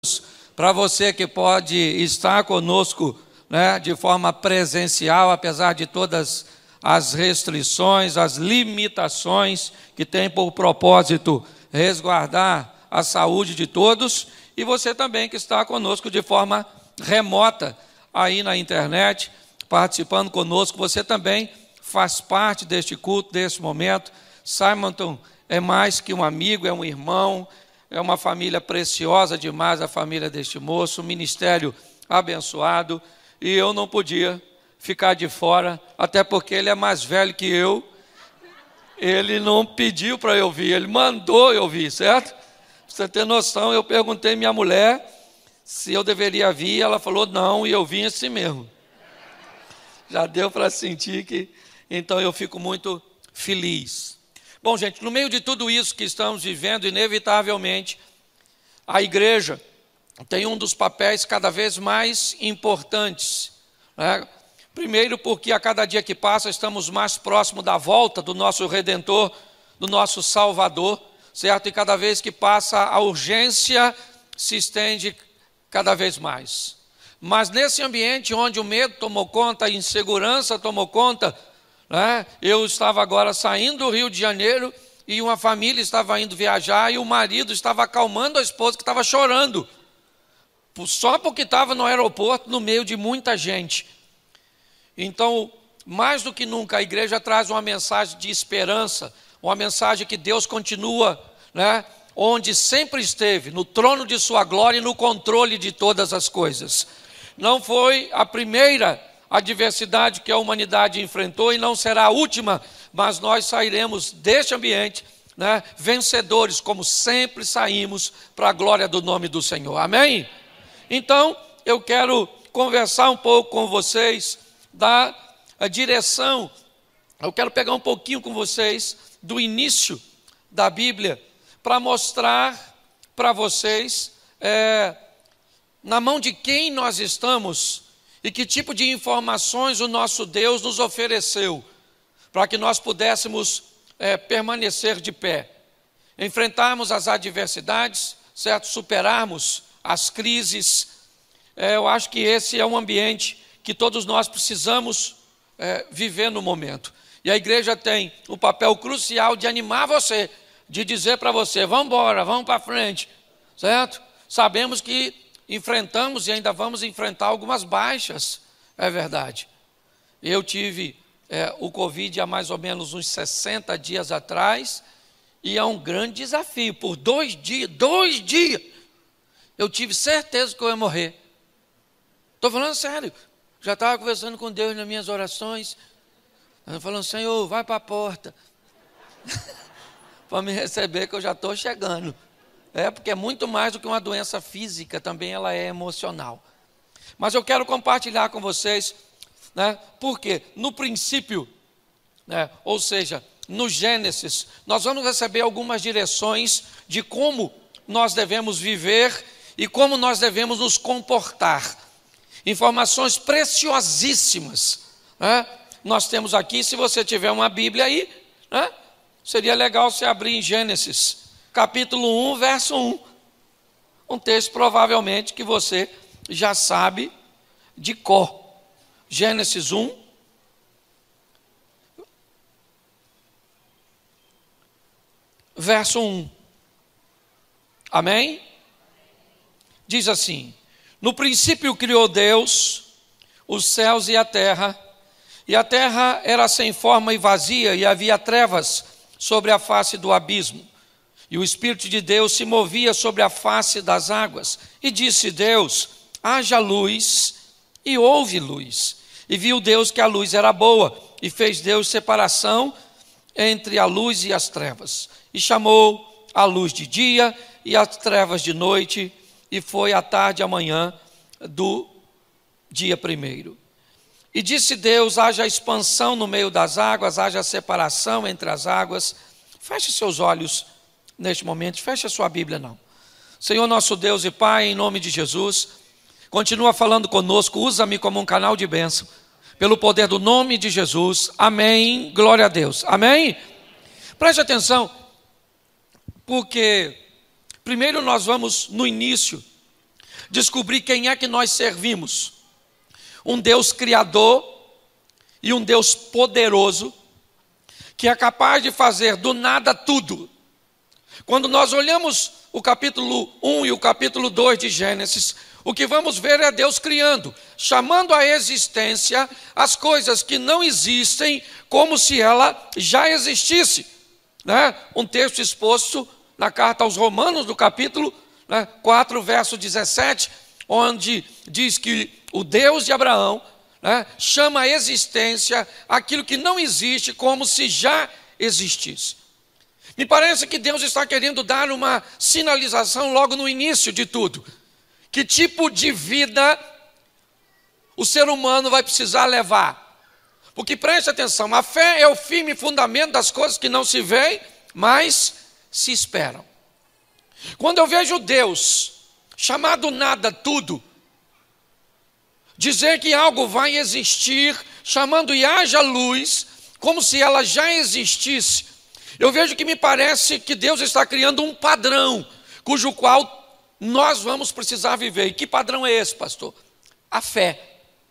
Para você que pode estar conosco, né, de forma presencial, apesar de todas as restrições, as limitações que tem por propósito resguardar a saúde de todos, e você também que está conosco de forma remota aí na internet, participando conosco, você também faz parte deste culto, deste momento. Simonton é mais que um amigo, é um irmão, é uma família preciosa demais, a família deste moço, um ministério abençoado, e eu não podia ficar de fora, até porque ele é mais velho que eu. Ele não pediu para eu vir, ele mandou eu vir, certo? Pra você ter noção, eu perguntei à minha mulher se eu deveria vir, ela falou não, e eu vim assim mesmo. Já deu para sentir que, então eu fico muito feliz. Bom, gente, no meio de tudo isso que estamos vivendo, inevitavelmente, a igreja tem um dos papéis cada vez mais importantes, né? Primeiro, porque a cada dia que passa estamos mais próximos da volta do nosso Redentor, do nosso Salvador, certo? E cada vez que passa, a urgência se estende cada vez mais. Mas nesse ambiente onde o medo tomou conta, a insegurança tomou conta, né? Eu estava agora saindo do Rio de Janeiro e uma família estava indo viajar e o marido estava acalmando a esposa que estava chorando, só porque estava no aeroporto, no meio de muita gente. Então, mais do que nunca, a igreja traz uma mensagem de esperança, uma mensagem que Deus continua, né, onde sempre esteve, no trono de sua glória e no controle de todas as coisas. Não foi a primeira adversidade que a humanidade enfrentou e não será a última, mas nós sairemos deste ambiente, né, vencedores, como sempre saímos, para a glória do nome do Senhor. Amém? Então, eu quero conversar um pouco com vocês da direção, eu quero pegar um pouquinho com vocês do início da Bíblia, para mostrar para vocês na mão de quem nós estamos e que tipo de informações o nosso Deus nos ofereceu, para que nós pudéssemos permanecer de pé, enfrentarmos as adversidades, certo? Superarmos as crises. Eu acho que esse é um ambiente que todos nós precisamos viver no momento. E a igreja tem um papel crucial de animar você, de dizer para você, vamos embora, vamos para frente, certo? Sabemos que enfrentamos e ainda vamos enfrentar algumas baixas, é verdade. Eu tive o Covid há mais ou menos uns 60 dias atrás, e é um grande desafio. Por 2 dias, eu tive certeza que eu ia morrer. Estou falando sério. Já estava conversando com Deus nas minhas orações, falando, Senhor, vai para a porta, para me receber que eu já estou chegando. Porque é muito mais do que uma doença física, também ela é emocional. Mas eu quero compartilhar com vocês, né, porque no princípio, né, ou seja, no Gênesis, nós vamos receber algumas direções de como nós devemos viver e como nós devemos nos comportar. Informações preciosíssimas, né? Nós temos aqui, se você tiver uma Bíblia aí, né, seria legal você abrir em Gênesis, capítulo 1, verso 1. Um texto provavelmente que você já sabe de cor. Gênesis 1, verso 1. Amém? Diz assim: no princípio criou Deus os céus e a terra era sem forma e vazia, e havia trevas sobre a face do abismo. E o Espírito de Deus se movia sobre a face das águas. E disse Deus, haja luz, e houve luz. E viu Deus que a luz era boa, e fez Deus separação entre a luz e as trevas. E chamou a luz de dia e as trevas de noite, e foi a tarde e a manhã do dia primeiro. E disse Deus, haja expansão no meio das águas, haja separação entre as águas. Feche seus olhos neste momento, feche a sua Bíblia não. Senhor nosso Deus e Pai, em nome de Jesus, continua falando conosco, usa-me como um canal de bênção, pelo poder do nome de Jesus, amém, glória a Deus, amém? Preste atenção, porque primeiro nós vamos no início descobrir quem é que nós servimos. Um Deus criador e um Deus poderoso, que é capaz de fazer do nada tudo. Quando nós olhamos o capítulo 1 e o capítulo 2 de Gênesis, o que vamos ver é Deus criando, chamando à existência as coisas que não existem como se ela já existisse. Um texto exposto na carta aos Romanos, do capítulo 4, verso 17, onde diz que o Deus de Abraão chama à existência aquilo que não existe como se já existisse. Me parece que Deus está querendo dar uma sinalização logo no início de tudo. Que tipo de vida o ser humano vai precisar levar? Porque preste atenção, a fé é o firme fundamento das coisas que não se veem, mas se esperam. Quando eu vejo Deus, chamado nada tudo, dizer que algo vai existir, chamando e haja luz, como se ela já existisse, eu vejo que me parece que Deus está criando um padrão, cujo qual nós vamos precisar viver. E que padrão é esse, pastor? A fé.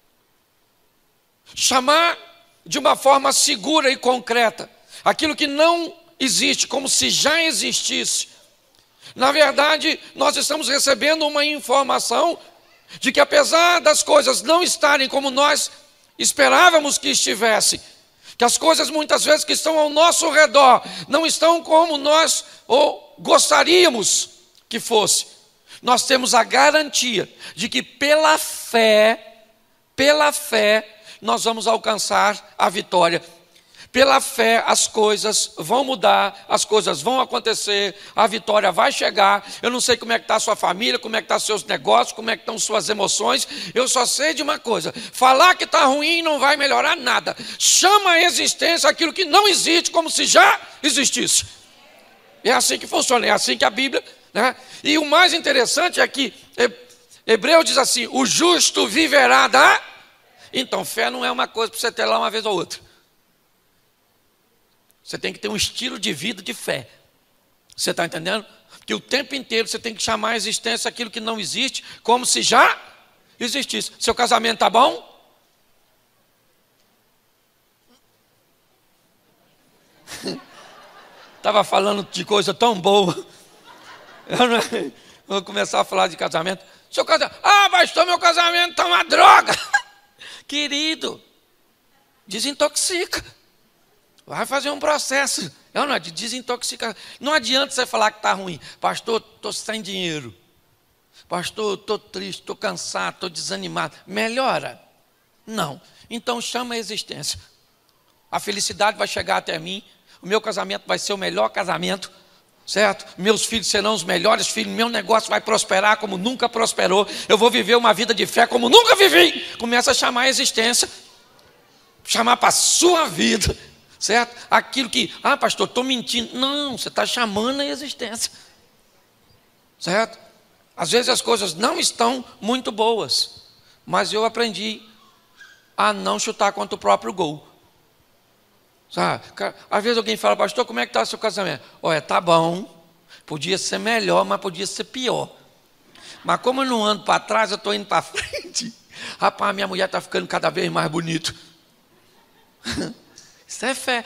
Chamar de uma forma segura e concreta aquilo que não existe, como se já existisse. Na verdade, nós estamos recebendo uma informação de que apesar das coisas não estarem como nós esperávamos que estivessem, que as coisas muitas vezes que estão ao nosso redor não estão como nós gostaríamos que fosse, nós temos a garantia de que pela fé, nós vamos alcançar a vitória. Pela fé as coisas vão mudar, as coisas vão acontecer, a vitória vai chegar. Eu não sei como é que está a sua família, como é que estão seus negócios, como é que estão suas emoções. Eu só sei de uma coisa: falar que está ruim não vai melhorar nada. Chama a existência aquilo que não existe como se já existisse. É assim que funciona, é assim que a Bíblia, E o mais interessante é que Hebreu diz assim: o justo viverá da... Então fé não é uma coisa para você ter lá uma vez ou outra. Você tem que ter um estilo de vida de fé. Você está entendendo? Que o tempo inteiro você tem que chamar a existência aquilo que não existe, como se já existisse. Seu casamento está bom? Estava falando de coisa tão boa. Eu vou começar a falar de casamento. Seu casamento, pastor, meu casamento está uma droga. Querido, desintoxica. Vai fazer um processo de desintoxicação. Não adianta você falar que está ruim. Pastor, estou sem dinheiro. Pastor, estou triste, estou cansado, estou desanimado. Melhora? Não. Então chama a existência. A felicidade vai chegar até mim. O meu casamento vai ser o melhor casamento. Certo? Meus filhos serão os melhores filhos. Meu negócio vai prosperar como nunca prosperou. Eu vou viver uma vida de fé como nunca vivi. Começa a chamar a existência. Chamar para a sua vida. Certo? Aquilo que, pastor, estou mentindo. Não, você está chamando a existência. Certo? Às vezes as coisas não estão muito boas, mas eu aprendi a não chutar contra o próprio gol. Sabe? Às vezes alguém fala: pastor, como é que está o seu casamento? Olha, tá bom, podia ser melhor, mas podia ser pior. Mas como eu não ando para trás, eu estou indo para frente. Rapaz, minha mulher está ficando cada vez mais bonita. Isso é fé.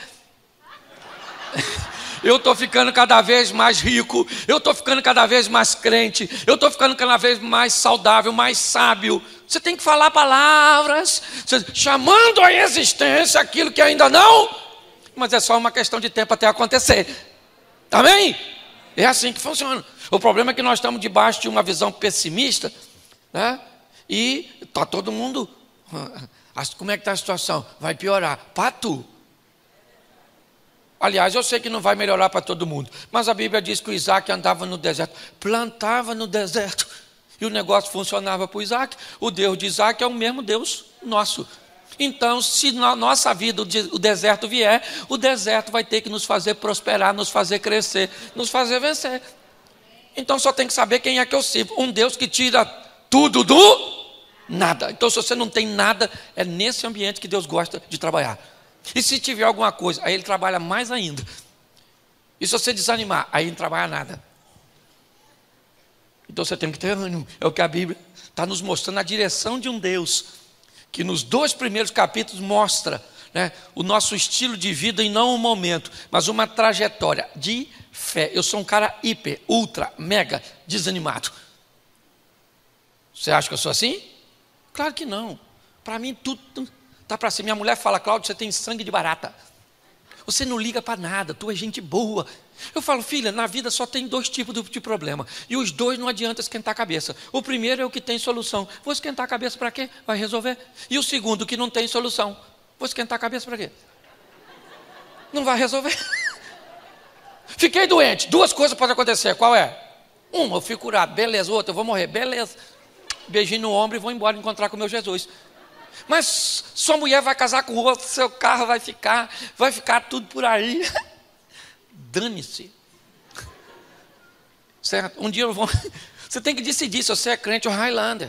Eu estou ficando cada vez mais rico, eu estou ficando cada vez mais crente, eu estou ficando cada vez mais saudável, mais sábio. Você tem que falar palavras, chamando à existência aquilo que ainda não, mas é só uma questão de tempo até acontecer. Amém? É assim que funciona. O problema é que nós estamos debaixo de uma visão pessimista, e está todo mundo... Como é que está a situação? Vai piorar. Para tu. Aliás, eu sei que não vai melhorar para todo mundo, mas a Bíblia diz que o Isaac andava no deserto, plantava no deserto, e o negócio funcionava para o Isaac. O Deus de Isaac é o mesmo Deus nosso. Então, se na nossa vida o deserto vier, o deserto vai ter que nos fazer prosperar, nos fazer crescer, nos fazer vencer. Então só tem que saber quem é que eu sirvo. Um Deus que tira tudo do nada. Então se você não tem nada, é nesse ambiente que Deus gosta de trabalhar. E se tiver alguma coisa, aí Ele trabalha mais ainda. E se você desanimar, aí Ele não trabalha nada. Então você tem que ter ânimo. É o que a Bíblia está nos mostrando, a direção de um Deus, que nos 2 primeiros capítulos mostra, né, o nosso estilo de vida e não um momento, mas uma trajetória de fé. Eu sou um cara hiper, ultra, mega desanimado. Você acha que eu sou assim? Claro que não. Para mim tudo está para cima. Minha mulher fala: Cláudio, você tem sangue de barata. Você não liga para nada, tu é gente boa. Eu falo: filha, na vida só tem 2 tipos de problema. E os 2 não adianta esquentar a cabeça. O primeiro é o que tem solução. Vou esquentar a cabeça para quê? Vai resolver. E o segundo, o que não tem solução. Vou esquentar a cabeça para quê? Não vai resolver. Fiquei doente. 2 coisas podem acontecer. Qual é? Uma, eu fico curado. Beleza. Outra, eu vou morrer. Beleza. Beijinho no ombro e vou embora encontrar com o meu Jesus. Mas sua mulher vai casar com o outro, seu carro vai ficar tudo por aí. Dane-se. Certo? Um dia eu vou... Você tem que decidir se você é crente ou Highlander.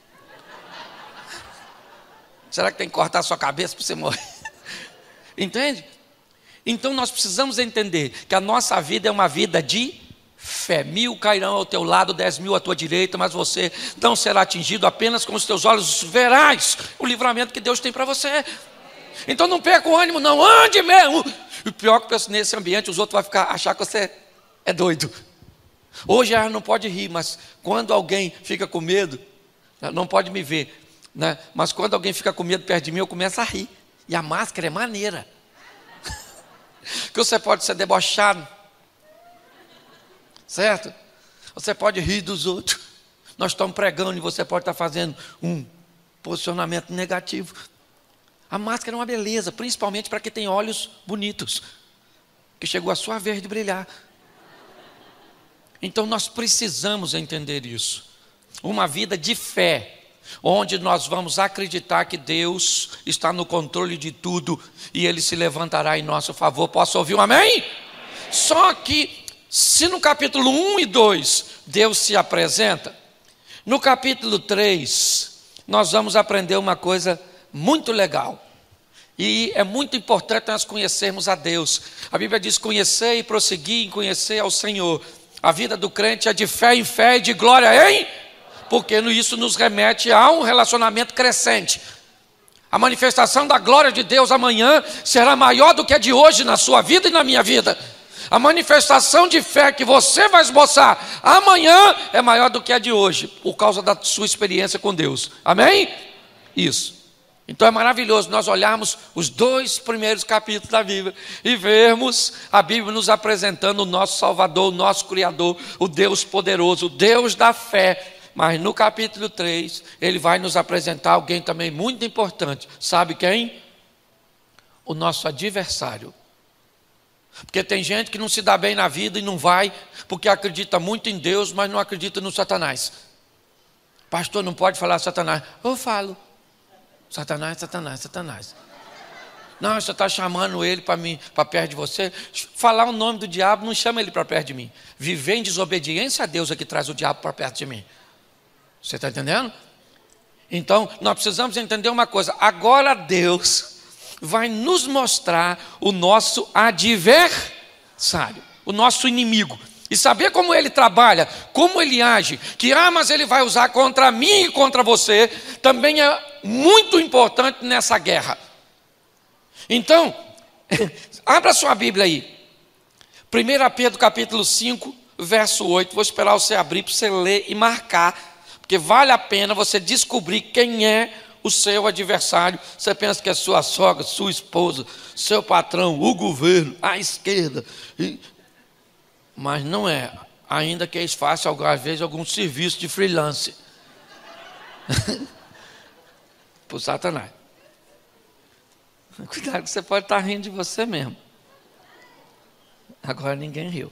Será que tem que cortar a sua cabeça para você morrer? Entende? Então nós precisamos entender que a nossa vida é uma vida de fé. 1000 cairão ao teu lado, 10.000 à tua direita, mas você não será atingido. Apenas com os teus olhos verás o livramento que Deus tem para você. Então não perca o ânimo, não, ande mesmo. E o pior é que nesse ambiente os outros vão achar que você é doido. Hoje ela não pode rir, mas quando alguém fica com medo, não pode me ver, né? Mas quando alguém fica com medo perto de mim, eu começo a rir. E a máscara é maneira. Que você pode ser debochado, certo? Você pode rir dos outros. Nós estamos pregando e você pode estar fazendo um posicionamento negativo. A máscara é uma beleza, principalmente para quem tem olhos bonitos, que chegou a sua vez de brilhar. Então nós precisamos entender isso. Uma vida de fé, onde nós vamos acreditar que Deus está no controle de tudo e Ele se levantará em nosso favor. Posso ouvir um amém? Só que se no capítulo 1 e 2 Deus se apresenta, no capítulo 3 nós vamos aprender uma coisa muito legal. E é muito importante nós conhecermos a Deus. A Bíblia diz: conhecer e prosseguir em conhecer ao Senhor. A vida do crente é de fé em fé e de glória em... Porque isso nos remete a um relacionamento crescente. A manifestação da glória de Deus amanhã será maior do que a de hoje na sua vida e na minha vida. A manifestação de fé que você vai esboçar amanhã é maior do que a de hoje, por causa da sua experiência com Deus. Amém? Isso. Então é maravilhoso nós olharmos os 2 primeiros capítulos da Bíblia e vermos a Bíblia nos apresentando o nosso Salvador, o nosso Criador, o Deus poderoso, o Deus da fé. Mas no capítulo 3, ele vai nos apresentar alguém também muito importante. Sabe quem? O nosso adversário. Porque tem gente que não se dá bem na vida e não vai, porque acredita muito em Deus, mas não acredita no Satanás. Pastor, não pode falar Satanás. Eu falo. Satanás, Satanás, Satanás. Não, você está chamando ele para perto de você. Falar o nome do diabo, não chama ele para perto de mim. Viver em desobediência a Deus é que traz o diabo para perto de mim. Você está entendendo? Então, nós precisamos entender uma coisa. Agora Deus vai nos mostrar o nosso adversário, o nosso inimigo. E saber como ele trabalha, como ele age, que armas ele vai usar contra mim e contra você, também é muito importante nessa guerra. Então, abra sua Bíblia aí. 1 Pedro capítulo 5, verso 8. Vou esperar você abrir para você ler e marcar, porque vale a pena você descobrir quem é o seu adversário. Você pensa que é sua sogra, sua esposa, seu patrão, o governo, a esquerda. Mas não é. Ainda que eles façam, às vezes, algum serviço de freelance. Por Satanás. Cuidado que você pode estar rindo de você mesmo. Agora ninguém riu.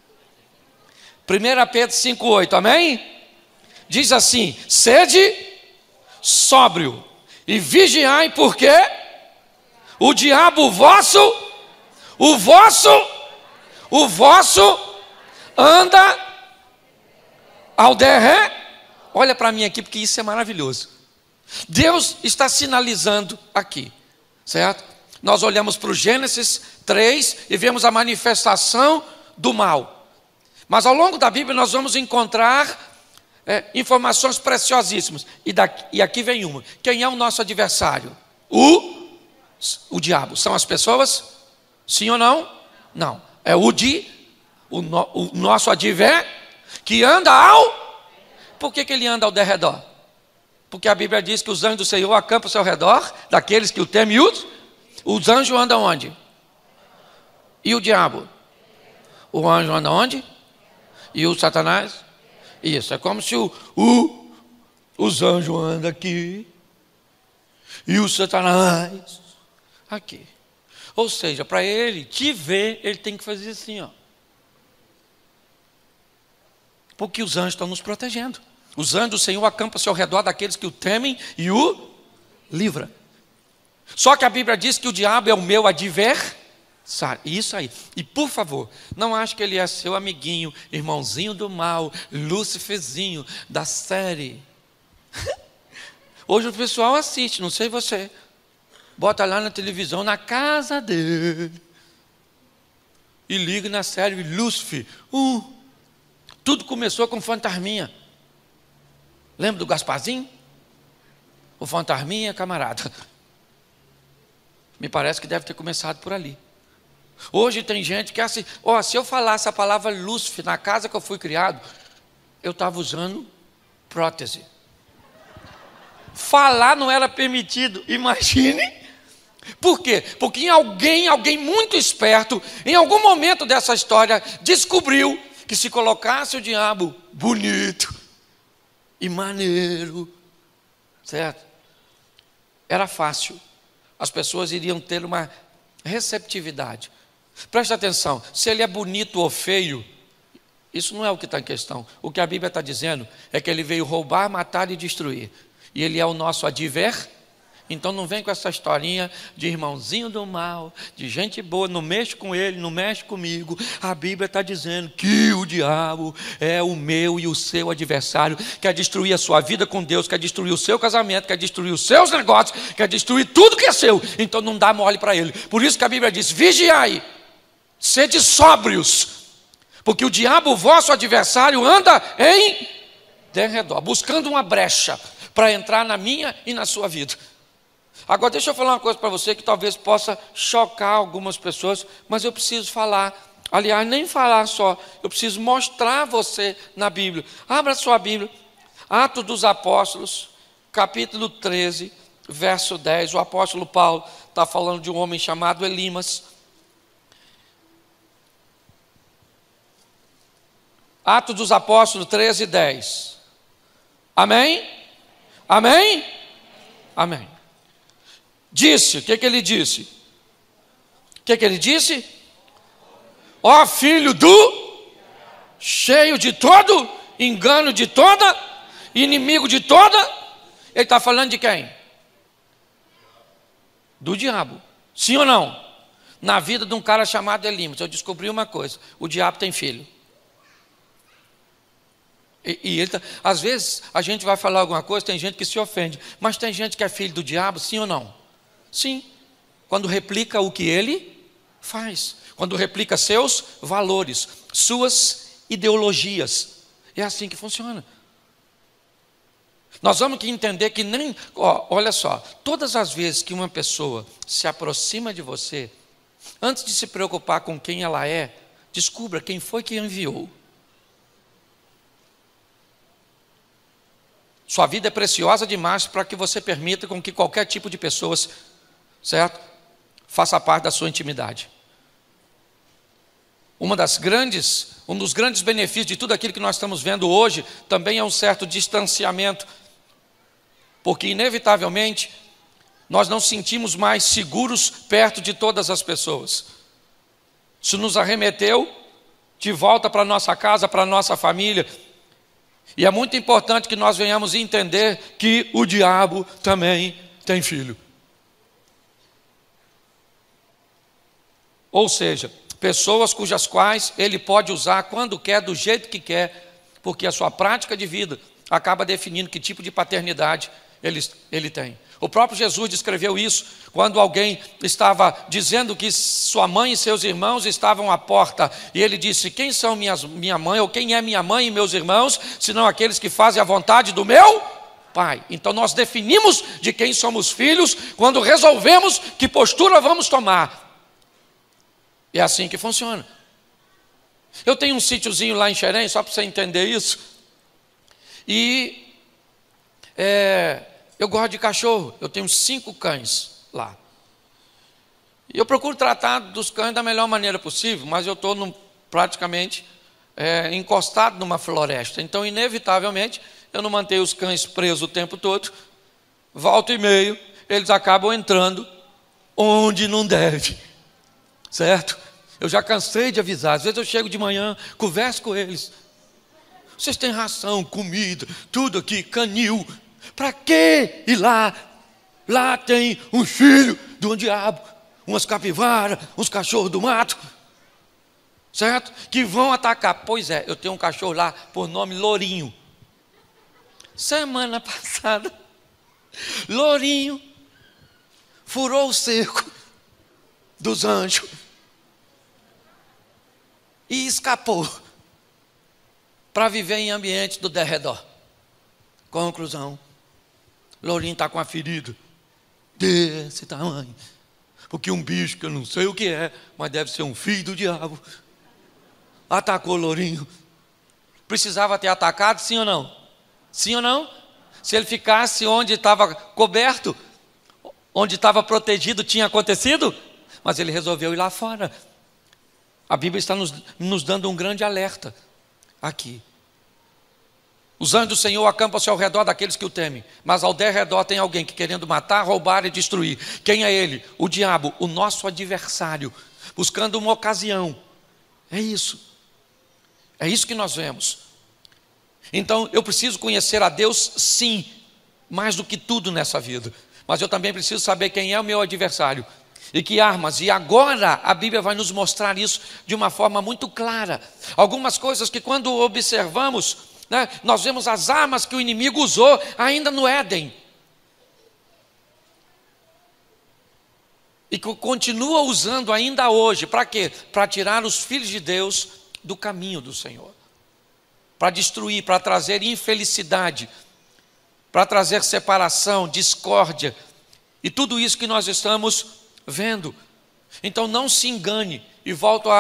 1 Pedro 5,8, amém? Diz assim: sede sóbrio e vigiai, porque o diabo o vosso anda ao derredor. Olha para mim aqui, porque isso é maravilhoso. Deus está sinalizando aqui, certo? Nós olhamos para o Gênesis 3 e vemos a manifestação do mal. Mas ao longo da Bíblia nós vamos encontrar informações preciosíssimas. E aqui vem uma. Quem é o nosso adversário? O diabo. São as pessoas? Sim ou não? Não. É o nosso adversário que anda ao... Por que ele anda ao derredor? Porque a Bíblia diz que os anjos do Senhor acampam ao seu redor, daqueles que o temem. Os anjos andam onde? E o diabo? O anjo anda onde? E o Satanás? Isso, é como se os anjos andam aqui e o Satanás aqui. Ou seja, para ele te ver, ele tem que fazer assim, ó. Porque os anjos estão nos protegendo. Os anjos do Senhor acampam ao seu redor daqueles que o temem e o livra. Só que a Bíblia diz que o diabo é o meu adversário. Isso aí. E por favor, não ache que ele é seu amiguinho, irmãozinho do mal, Luciferzinho da série. Hoje o pessoal assiste, não sei você. Bota lá na televisão, na casa dele. E liga na série Lúcifer. Tudo começou com fantasminha. Lembra do Gasparzinho? O fantasminha, camarada. Me parece que deve ter começado por ali. Hoje tem gente que é assim, se eu falasse a palavra Lúcifer na casa que eu fui criado, eu estava usando prótese. Falar não era permitido, imagine. Por quê? Porque alguém muito esperto, em algum momento dessa história, descobriu que se colocasse o diabo bonito e maneiro, certo? Era fácil. As pessoas iriam ter uma receptividade. Preste atenção, se ele é bonito ou feio, isso não é o que está em questão. O que a Bíblia está dizendo é que ele veio roubar, matar e destruir. E ele é o nosso adversário. Então não vem com essa historinha de irmãozinho do mal, de gente boa, não mexe com ele, não mexe comigo. A Bíblia está dizendo que o diabo é o meu e o seu adversário, quer destruir a sua vida com Deus, quer destruir o seu casamento, quer destruir os seus negócios, quer destruir tudo que é seu. Então não dá mole para ele. Por isso que a Bíblia diz, vigiai, sede sóbrios, porque o diabo, o vosso adversário, anda em derredor, buscando uma brecha para entrar na minha e na sua vida. Agora deixa eu falar uma coisa para você que talvez possa chocar algumas pessoas, mas eu preciso falar, aliás, nem falar só, eu preciso mostrar você na Bíblia. Abra sua Bíblia, Atos dos Apóstolos, capítulo 13, verso 10, o apóstolo Paulo está falando de um homem chamado Elimas. Atos dos Apóstolos 13, 10. Amém? Amém? Amém. Disse, o que ele disse? O que ele disse? Ó filho do, cheio de todo, engano de toda, inimigo de toda. Ele está falando de quem? Do diabo. Sim ou não? Na vida de um cara chamado Elimas, eu descobri uma coisa: o diabo tem filho. E ele às vezes a gente vai falar alguma coisa, tem gente que se ofende, mas tem gente que é filho do diabo, sim ou não? Sim, quando replica o que ele faz, quando replica seus valores, suas ideologias, é assim que funciona. Nós vamos que entender que nem, olha só, todas as vezes que uma pessoa se aproxima de você, antes de se preocupar com quem ela é, descubra quem foi que enviou. Sua vida é preciosa demais para que você permita com que qualquer tipo de pessoas, certo, faça parte da sua intimidade. Um dos grandes benefícios de tudo aquilo que nós estamos vendo hoje também é um certo distanciamento, porque inevitavelmente nós não sentimos mais seguros perto de todas as pessoas. Isso nos arremeteu de volta para a nossa casa, para a nossa família. E é muito importante que nós venhamos entender que o diabo também tem filho. Ou seja, pessoas cujas quais ele pode usar quando quer, do jeito que quer, porque a sua prática de vida acaba definindo que tipo de paternidade ele tem. O próprio Jesus descreveu isso quando alguém estava dizendo que sua mãe e seus irmãos estavam à porta. E ele disse: quem são minha mãe, ou quem é minha mãe e meus irmãos, senão aqueles que fazem a vontade do meu Pai? Então nós definimos de quem somos filhos quando resolvemos que postura vamos tomar. É assim que funciona. Eu tenho um sítiozinho lá em Xerém, só para você entender isso. E eu gosto de cachorro, eu tenho 5 cães lá. E eu procuro tratar dos cães da melhor maneira possível, mas eu estou praticamente encostado numa floresta. Então, inevitavelmente, eu não mantenho os cães presos o tempo todo. Volta e meio, eles acabam entrando onde não deve. Certo? Eu já cansei de avisar. Às vezes eu chego de manhã, converso com eles. Vocês têm ração, comida, tudo aqui, canil. Para que ir lá? Lá tem um filho de um diabo, umas capivaras, uns cachorros do mato, certo? Que vão atacar. Pois é, eu tenho um cachorro lá por nome Lourinho. Semana passada, Lourinho furou o cerco dos anjos e escapou para viver em ambiente do derredor. Conclusão: Lourinho está com a ferida desse tamanho, porque um bicho que eu não sei o que é, mas deve ser um filho do diabo, atacou Lourinho. Precisava ter atacado, sim ou não? Sim ou não? Se ele ficasse onde estava coberto, onde estava protegido, tinha acontecido? Mas ele resolveu ir lá fora. A Bíblia está nos dando um grande alerta aqui. Os anjos do Senhor acampam-se ao redor daqueles que o temem, mas ao derredor tem alguém que querendo matar, roubar e destruir. Quem é ele? O diabo, o nosso adversário, buscando uma ocasião. É isso que nós vemos. Então eu preciso conhecer a Deus, sim, mais do que tudo nessa vida, mas eu também preciso saber quem é o meu adversário e que armas. E agora a Bíblia vai nos mostrar isso de uma forma muito clara. Algumas coisas que quando observamos, nós vemos as armas que o inimigo usou ainda no Éden, e que continua usando ainda hoje. Para quê? Para tirar os filhos de Deus do caminho do Senhor, para destruir, para trazer infelicidade, para trazer separação, discórdia, e tudo isso que nós estamos vendo. Então não se engane, e volto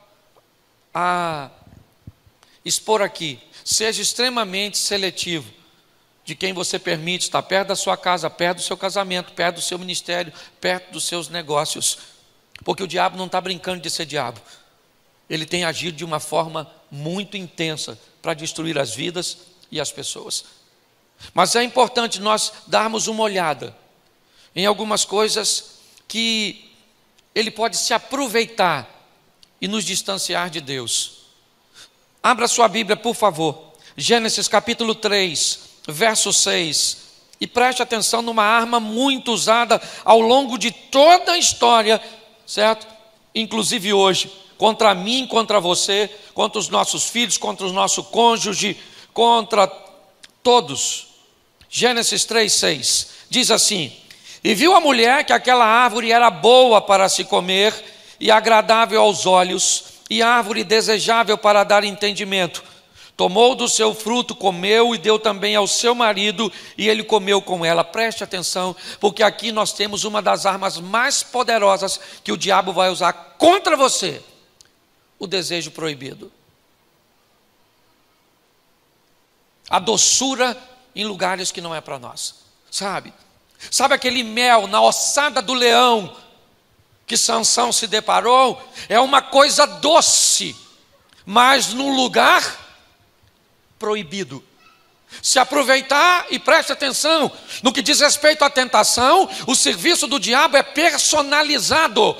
a expor aqui: seja extremamente seletivo de quem você permite estar perto da sua casa, perto do seu casamento, perto do seu ministério, perto dos seus negócios, porque o diabo não está brincando de ser diabo. Ele tem agido de uma forma muito intensa para destruir as vidas e as pessoas. Mas é importante nós darmos uma olhada em algumas coisas que ele pode se aproveitar e nos distanciar de Deus. Abra sua Bíblia, por favor, Gênesis capítulo 3, verso 6, e preste atenção numa arma muito usada ao longo de toda a história, certo? Inclusive hoje, contra mim, contra você, contra os nossos filhos, contra o nosso cônjuge, contra todos. Gênesis 3, 6, diz assim: e viu a mulher que aquela árvore era boa para se comer e agradável aos olhos, e árvore desejável para dar entendimento. Tomou do seu fruto, comeu e deu também ao seu marido, e ele comeu com ela. Preste atenção, porque aqui nós temos uma das armas mais poderosas que o diabo vai usar contra você: o desejo proibido. A doçura em lugares que não é para nós. Sabe aquele mel na ossada do leão que Sansão se deparou? É uma coisa doce, mas num lugar proibido. Se aproveitar, e preste atenção, no que diz respeito à tentação, o serviço do diabo é personalizado.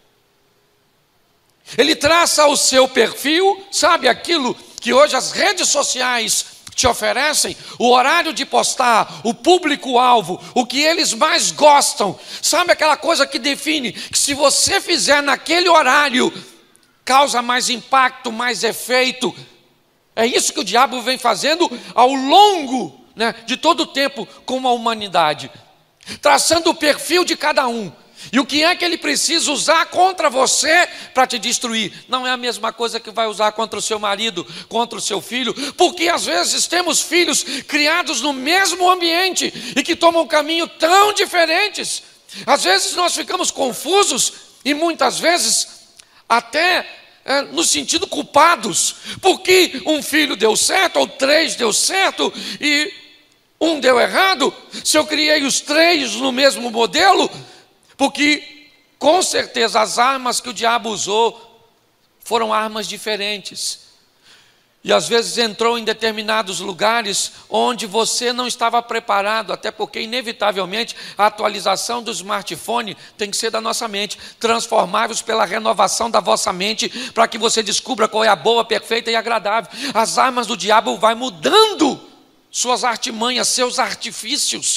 Ele traça o seu perfil, sabe aquilo que hoje as redes sociais te oferecem, o horário de postar, o público-alvo, o que eles mais gostam. Sabe aquela coisa que define que se você fizer naquele horário, causa mais impacto, mais efeito. É isso que o diabo vem fazendo ao longo né, de todo o tempo com a humanidade, traçando o perfil de cada um. E o que é que ele precisa usar contra você para te destruir? Não é a mesma coisa que vai usar contra o seu marido, contra o seu filho, porque às vezes temos filhos criados no mesmo ambiente e que tomam um caminho tão diferentes. Às vezes nós ficamos confusos e muitas vezes até no sentido culpados, porque um filho deu certo ou 3 deu certo e um deu errado. Se eu criei os 3 no mesmo modelo, porque com certeza as armas que o diabo usou foram armas diferentes. E às vezes entrou em determinados lugares onde você não estava preparado, até porque inevitavelmente a atualização do smartphone tem que ser da nossa mente. Transformai-vos pela renovação da vossa mente, para que você descubra qual é a boa, perfeita e agradável. As armas do diabo vai mudando suas artimanhas, seus artifícios.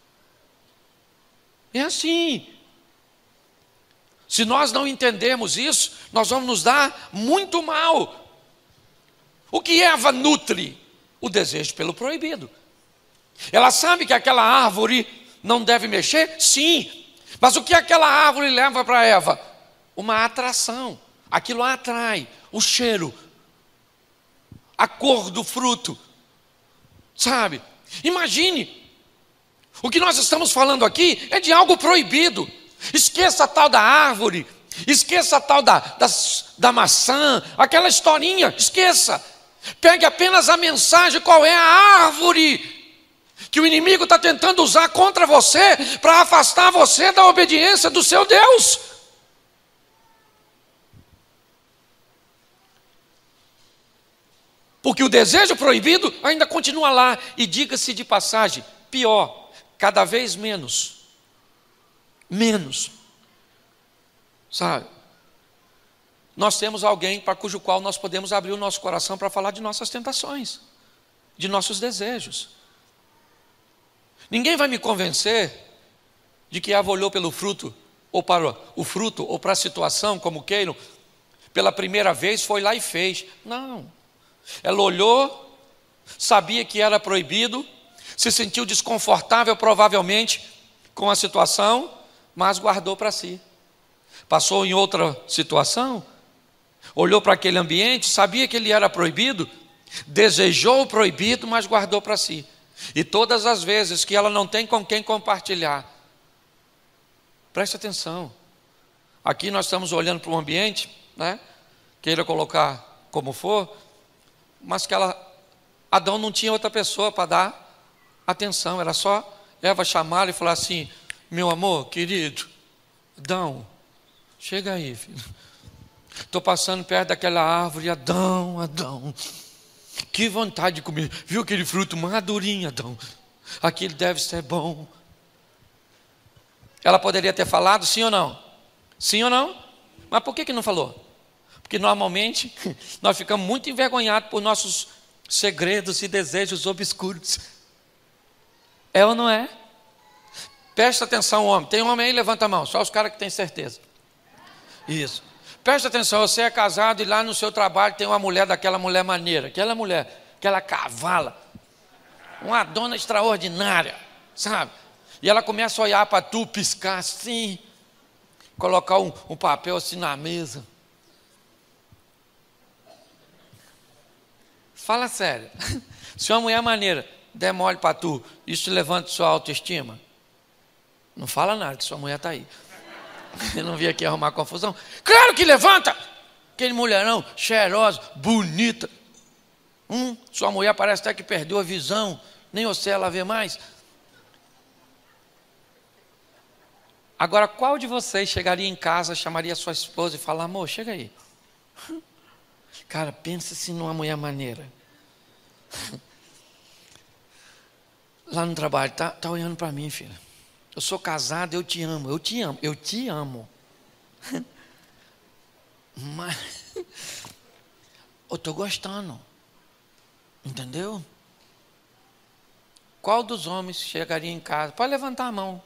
É assim. Se nós não entendermos isso, nós vamos nos dar muito mal. O que Eva nutre? O desejo pelo proibido. Ela sabe que aquela árvore não deve mexer? Sim. Mas o que aquela árvore leva para Eva? Uma atração. Aquilo a atrai. O cheiro. A cor do fruto. Sabe? Imagine. O que nós estamos falando aqui é de algo proibido. Esqueça a tal da árvore, esqueça a tal da maçã, aquela historinha, esqueça. Pegue apenas a mensagem, qual é a árvore que o inimigo está tentando usar contra você para afastar você da obediência do seu Deus. Porque o desejo proibido ainda continua lá, e diga-se de passagem, pior, cada vez menos, sabe? Nós temos alguém para cujo qual nós podemos abrir o nosso coração para falar de nossas tentações, de nossos desejos. Ninguém vai me convencer de que Eva olhou pelo fruto, ou para o fruto, ou para a situação, como queiram, pela primeira vez foi lá e fez. Não. Ela olhou, sabia que era proibido, se sentiu desconfortável provavelmente com a situação, mas guardou para si. Passou em outra situação, olhou para aquele ambiente, sabia que ele era proibido, desejou o proibido, mas guardou para si. E todas as vezes que ela não tem com quem compartilhar, preste atenção, aqui nós estamos olhando para um ambiente, né? Queira colocar como for, mas que Adão não tinha outra pessoa para dar atenção, era só Eva chamá-lo e falar assim: meu amor, querido, Adão, chega aí, filho. Estou passando perto daquela árvore, Adão, que vontade de comer. Viu aquele fruto madurinho, Adão? Aquilo deve ser bom. Ela poderia ter falado sim ou não? Sim ou não? Mas por que não falou? Porque normalmente nós ficamos muito envergonhados por nossos segredos e desejos obscuros. É ou não é? Presta atenção, homem. Tem um homem aí? Levanta a mão. Só os caras que têm certeza. Isso. Presta atenção. Você é casado e lá no seu trabalho tem uma mulher daquela mulher maneira. Aquela mulher, aquela cavala. Uma dona extraordinária. Sabe? E ela começa a olhar para tu, piscar assim. Colocar um papel assim na mesa. Fala sério. Se uma mulher maneira der mole para tu, isso levanta sua autoestima? Não fala nada, que sua mulher está aí. Eu não vim aqui arrumar confusão. Claro que levanta! Aquele mulherão cheirosa, bonita. Sua mulher parece até que perdeu a visão. Nem você ela vê mais. Agora, qual de vocês chegaria em casa, chamaria sua esposa e falaria: amor, chega aí. Cara, pensa assim numa mulher maneira. Lá no trabalho, tá olhando para mim, filha. Eu sou casado, eu te amo. Mas eu estou gostando. Entendeu? Qual dos homens chegaria em casa? Pode levantar a mão.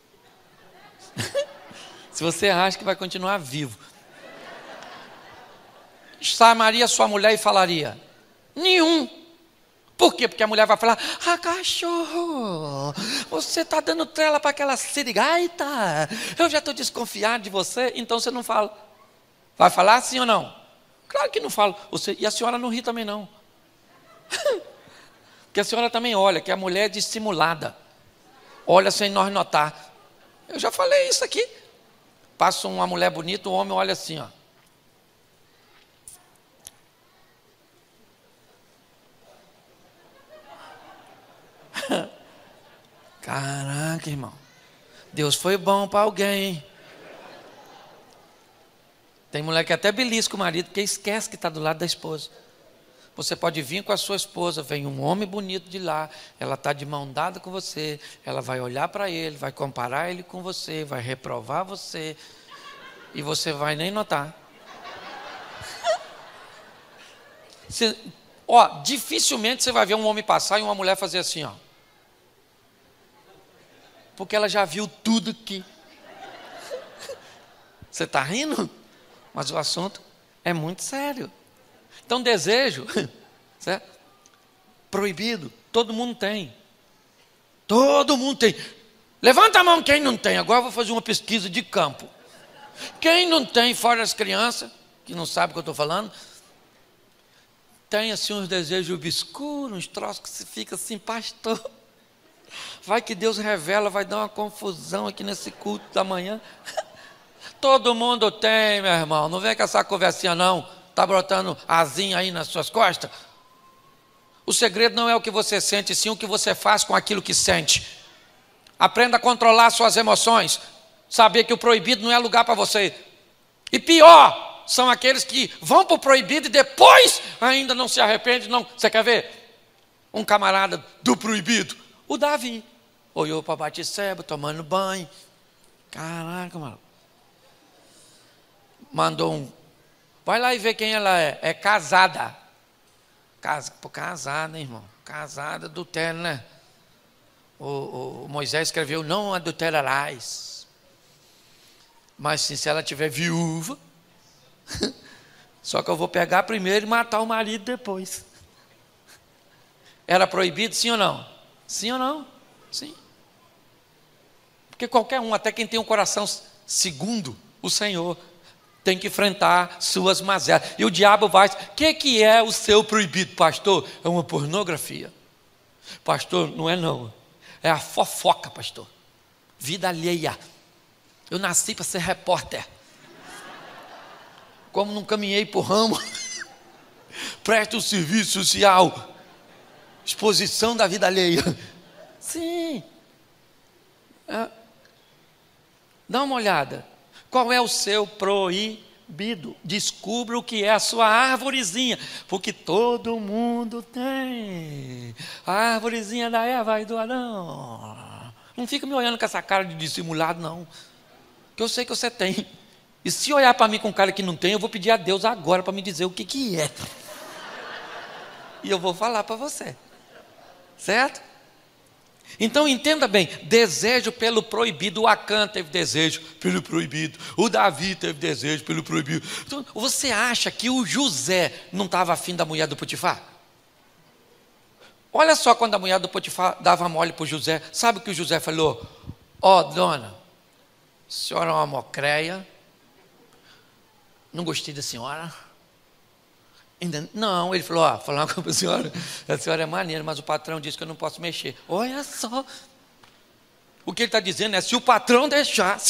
Se você acha que vai continuar vivo. Chamaria sua mulher e falaria: nenhum. Por quê? Porque a mulher vai falar: ah, cachorro, você está dando trela para aquela sirigaita, eu já estou desconfiado de você. Então você não fala. Vai falar sim ou não? Claro que não falo. E a senhora não ri também não. Porque a senhora também olha, que a mulher é dissimulada. Olha sem nós notar. Eu já falei isso aqui. Passa uma mulher bonita, o homem olha assim, ó. Caraca, irmão. Deus foi bom para alguém, hein? Tem mulher que até belisca o marido, porque esquece que está do lado da esposa. Você pode vir com a sua esposa, vem um homem bonito de lá, ela está de mão dada com você, ela vai olhar para ele, vai comparar ele com você, vai reprovar você, e você vai nem notar. Dificilmente você vai ver um homem passar e uma mulher fazer assim, ó. Porque ela já viu tudo aqui. Você está rindo? Mas o assunto é muito sério. Então, desejo, certo? Proibido, todo mundo tem. Todo mundo tem. Levanta a mão quem não tem. Agora eu vou fazer uma pesquisa de campo. Quem não tem, fora as crianças, que não sabem o que eu estou falando, tem assim uns desejos obscuros, uns troços que se fica assim, pastor. Vai que Deus revela, vai dar uma confusão aqui nesse culto da manhã. Todo mundo tem, meu irmão. Não vem com essa conversinha não. Está brotando asinha aí nas suas costas. O segredo não é o que você sente, sim o que você faz com aquilo que sente. Aprenda a controlar suas emoções. Saber que o proibido não é lugar para você. E pior, são aqueles que vão para o proibido e depois ainda não se arrependem. Não. Você quer ver? Um camarada do proibido. O Davi. Olhou para Batseba, tomando banho. Caraca, mano. Mandou um. Vai lá e vê quem ela é. É casada. Casada, irmão. Casada, adultério, né? O Moisés escreveu: não adulterarás. Mas sim, se ela tiver viúva. Só que eu vou pegar primeiro e matar o marido depois. Era proibido, sim ou não? Sim ou não? Sim. Porque qualquer um, até quem tem um coração segundo o Senhor, tem que enfrentar suas mazelas. E o diabo vai. O que é o seu proibido, pastor? É uma pornografia. Pastor, não é não. É a fofoca, pastor. Vida alheia. Eu nasci para ser repórter. Como não caminhei por ramo, presto serviço social. Exposição da vida alheia. Sim. Dá uma olhada. Qual é o seu proibido? Descubra o que é a sua árvorezinha, porque todo mundo tem. A árvorezinha da Eva e do Adão. Não fica me olhando com essa cara de dissimulado, não. Que eu sei que você tem. E se olhar para mim com cara que não tem, eu vou pedir a Deus agora para me dizer o que é. E eu vou falar para você. Certo? Então entenda bem, desejo pelo proibido. O Acã teve desejo pelo proibido, o Davi teve desejo pelo proibido. Então, você acha que o José não estava afim da mulher do Potifar? Olha só, quando a mulher do Potifar dava mole para o José, sabe o que o José falou? Dona, a senhora é uma mocreia, não gostei da senhora. Ainda não, ele falou: falar uma coisa para a senhora é maneira, mas o patrão disse que eu não posso mexer. Olha só, o que ele está dizendo é: se o patrão deixasse,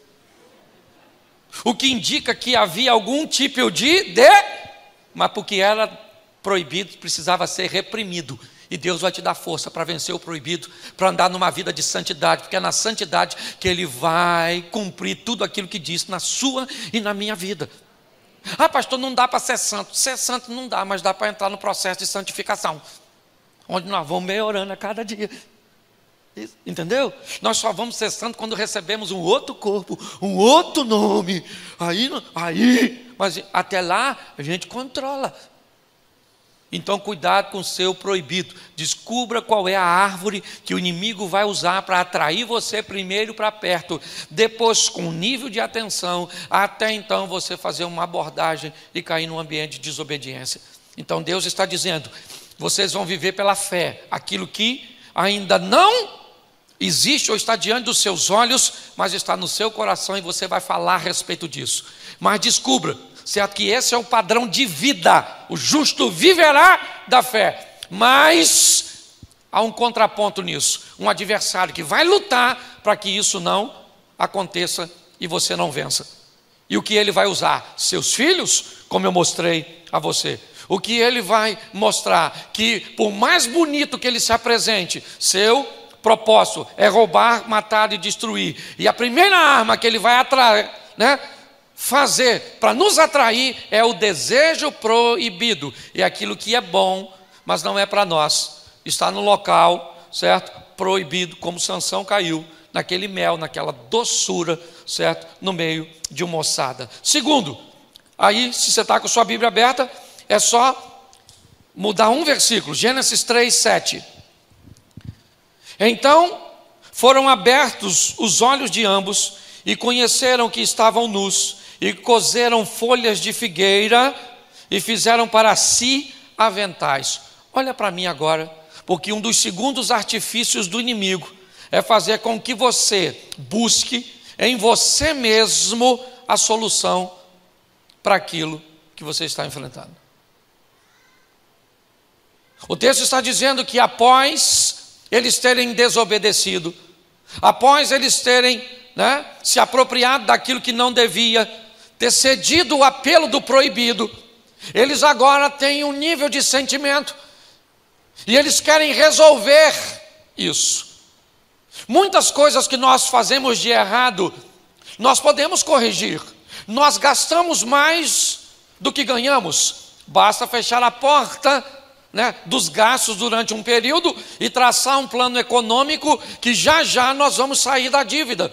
o que indica que havia algum tipo mas porque era proibido, precisava ser reprimido. E Deus vai te dar força para vencer o proibido, para andar numa vida de santidade, porque é na santidade que Ele vai cumprir tudo aquilo que disse na sua e na minha vida. Pastor, não dá para ser santo. Ser santo não dá, mas dá para entrar no processo de santificação, onde nós vamos melhorando a cada dia. Entendeu? Nós só vamos ser santos quando recebemos um outro corpo, um outro nome. Mas até lá a gente controla. Então cuidado com o seu proibido. Descubra qual é a árvore que o inimigo vai usar para atrair você primeiro para perto, depois com um nível de atenção, até então você fazer uma abordagem e cair num ambiente de desobediência. Então Deus está dizendo: Vocês vão viver pela fé, aquilo que ainda não existe ou está diante dos seus olhos, mas está no seu coração e você vai falar a respeito disso. Mas descubra, certo, que esse é o padrão de vida. O justo viverá da fé. Mas há um contraponto nisso, um adversário que vai lutar para que isso não aconteça e você não vença. E o que ele vai usar? Seus filhos, como eu mostrei a você. O que ele vai mostrar? Que por mais bonito que ele se apresente, seu propósito é roubar, matar e destruir. E a primeira arma que ele vai atrair, fazer para nos atrair é o desejo proibido. É aquilo que é bom, mas não é para nós. Está no local, certo? Proibido, como Sansão caiu naquele mel, naquela doçura, certo? No meio de uma ossada. Segundo, aí se você está com sua Bíblia aberta, é só mudar um versículo, Gênesis 3, 7. Então foram abertos os olhos de ambos e conheceram que estavam nus, e coseram folhas de figueira e fizeram para si aventais. Olha para mim agora, porque um dos segundos artifícios do inimigo é fazer com que você busque em você mesmo a solução para aquilo que você está enfrentando. O texto está dizendo que após eles terem desobedecido, após eles terem se apropriado daquilo que não devia, ter cedido o apelo do proibido, eles agora têm um nível de sentimento e eles querem resolver isso. Muitas coisas que nós fazemos de errado, nós podemos corrigir. Nós gastamos mais do que ganhamos. Basta fechar a porta dos gastos durante um período e traçar um plano econômico que já já nós vamos sair da dívida.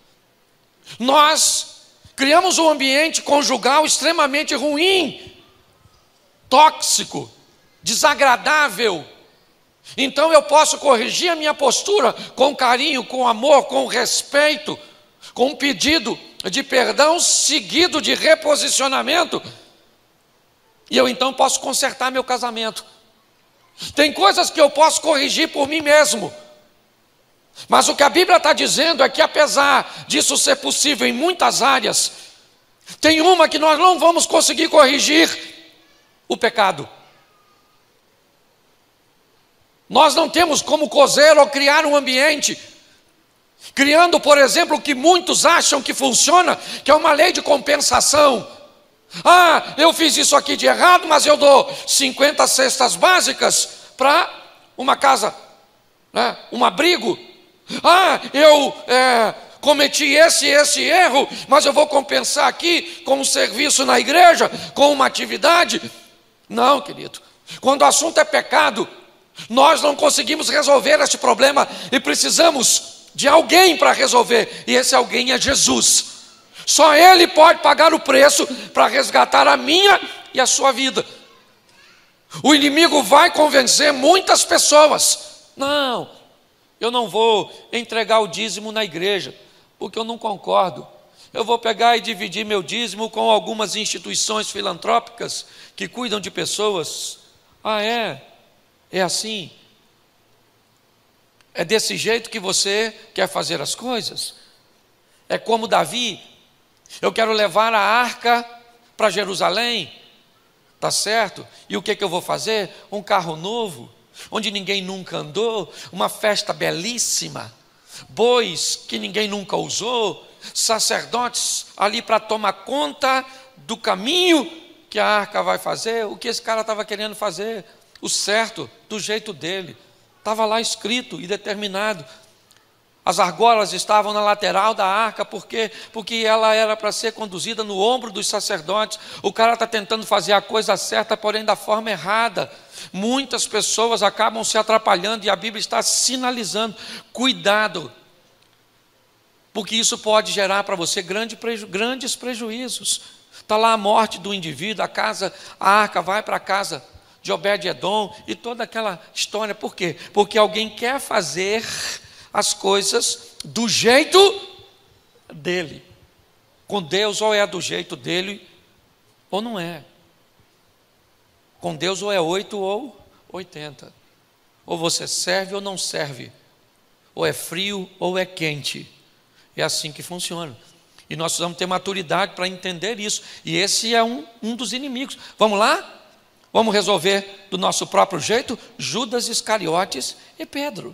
Nós criamos um ambiente conjugal extremamente ruim, tóxico, desagradável. Então eu posso corrigir a minha postura com carinho, com amor, com respeito, com um pedido de perdão seguido de reposicionamento, e eu então posso consertar meu casamento. Tem coisas que eu posso corrigir por mim mesmo, mas o que a Bíblia está dizendo é que apesar disso ser possível em muitas áreas, tem uma que nós não vamos conseguir corrigir: o pecado. Nós não temos como cozer ou criar um ambiente, criando, por exemplo, o que muitos acham que funciona, que é uma lei de compensação. Ah, eu fiz isso aqui de errado, mas eu dou 50 cestas básicas para uma casa, um abrigo. Ah, eu cometi esse erro, mas eu vou compensar aqui com um serviço na igreja, com uma atividade. Não, querido, quando o assunto é pecado, nós não conseguimos resolver este problema e precisamos de alguém para resolver, e esse alguém é Jesus. Só Ele pode pagar o preço para resgatar a minha e a sua vida. O inimigo vai convencer muitas pessoas: não, eu não vou entregar o dízimo na igreja, porque eu não concordo. Eu vou pegar e dividir meu dízimo com algumas instituições filantrópicas que cuidam de pessoas. Ah, é assim? É desse jeito que você quer fazer as coisas? É como Davi: eu quero levar a arca para Jerusalém, tá certo? E o que eu vou fazer? Um carro novo, onde ninguém nunca andou, uma festa belíssima, bois que ninguém nunca usou, sacerdotes ali para tomar conta do caminho que a arca vai fazer. O que esse cara estava querendo fazer? O certo, do jeito dele. Estava lá escrito e determinado. As argolas estavam na lateral da arca, porque ela era para ser conduzida no ombro dos sacerdotes. O cara está tentando fazer a coisa certa, porém da forma errada. Muitas pessoas acabam se atrapalhando e a Bíblia está sinalizando: cuidado, porque isso pode gerar para você grandes prejuízos. Está lá a morte do indivíduo, a arca vai para a casa de Obed-Edom e toda aquela história. Por quê? Porque alguém quer fazer as coisas do jeito dele. Com Deus, ou é do jeito dele ou não é. Com Deus ou é 8 ou 80. Ou você serve ou não serve. Ou é frio ou é quente. É assim que funciona. E nós precisamos ter maturidade para entender isso. E esse é um dos inimigos. Vamos lá? Vamos resolver do nosso próprio jeito? Judas Iscariotes e Pedro.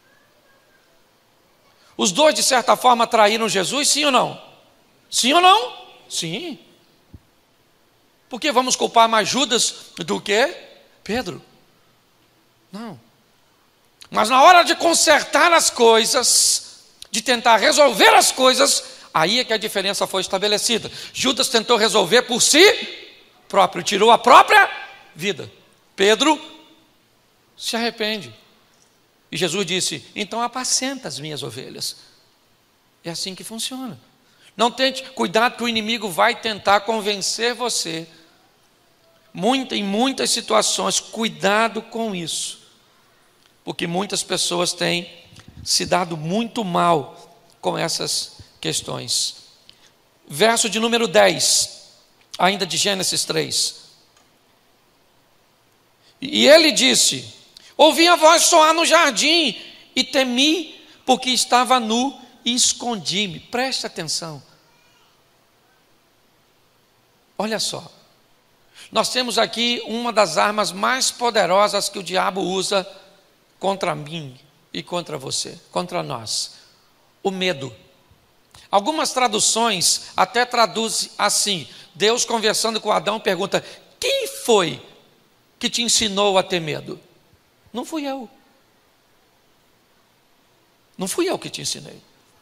Os dois, de certa forma, traíram Jesus, sim ou não? Sim ou não? Sim. Por que vamos culpar mais Judas do que Pedro? Não. Mas na hora de consertar as coisas, de tentar resolver as coisas, aí é que a diferença foi estabelecida. Judas tentou resolver por si próprio, tirou a própria vida. Pedro se arrepende. E Jesus disse: então apacenta as minhas ovelhas. É assim que funciona. Não tente, cuidado que o inimigo vai tentar convencer você. Em muitas situações, cuidado com isso. Porque muitas pessoas têm se dado muito mal com essas questões. Verso de número 10, ainda de Gênesis 3. E ele disse: ouvi a voz soar no jardim e temi, porque estava nu e escondi-me. Preste atenção. Olha só. Nós temos aqui uma das armas mais poderosas que o diabo usa contra mim e contra você, contra nós. O medo. Algumas traduções até traduzem assim. Deus conversando com Adão pergunta: quem foi que te ensinou a ter medo? Não fui eu. Não fui eu que te ensinei.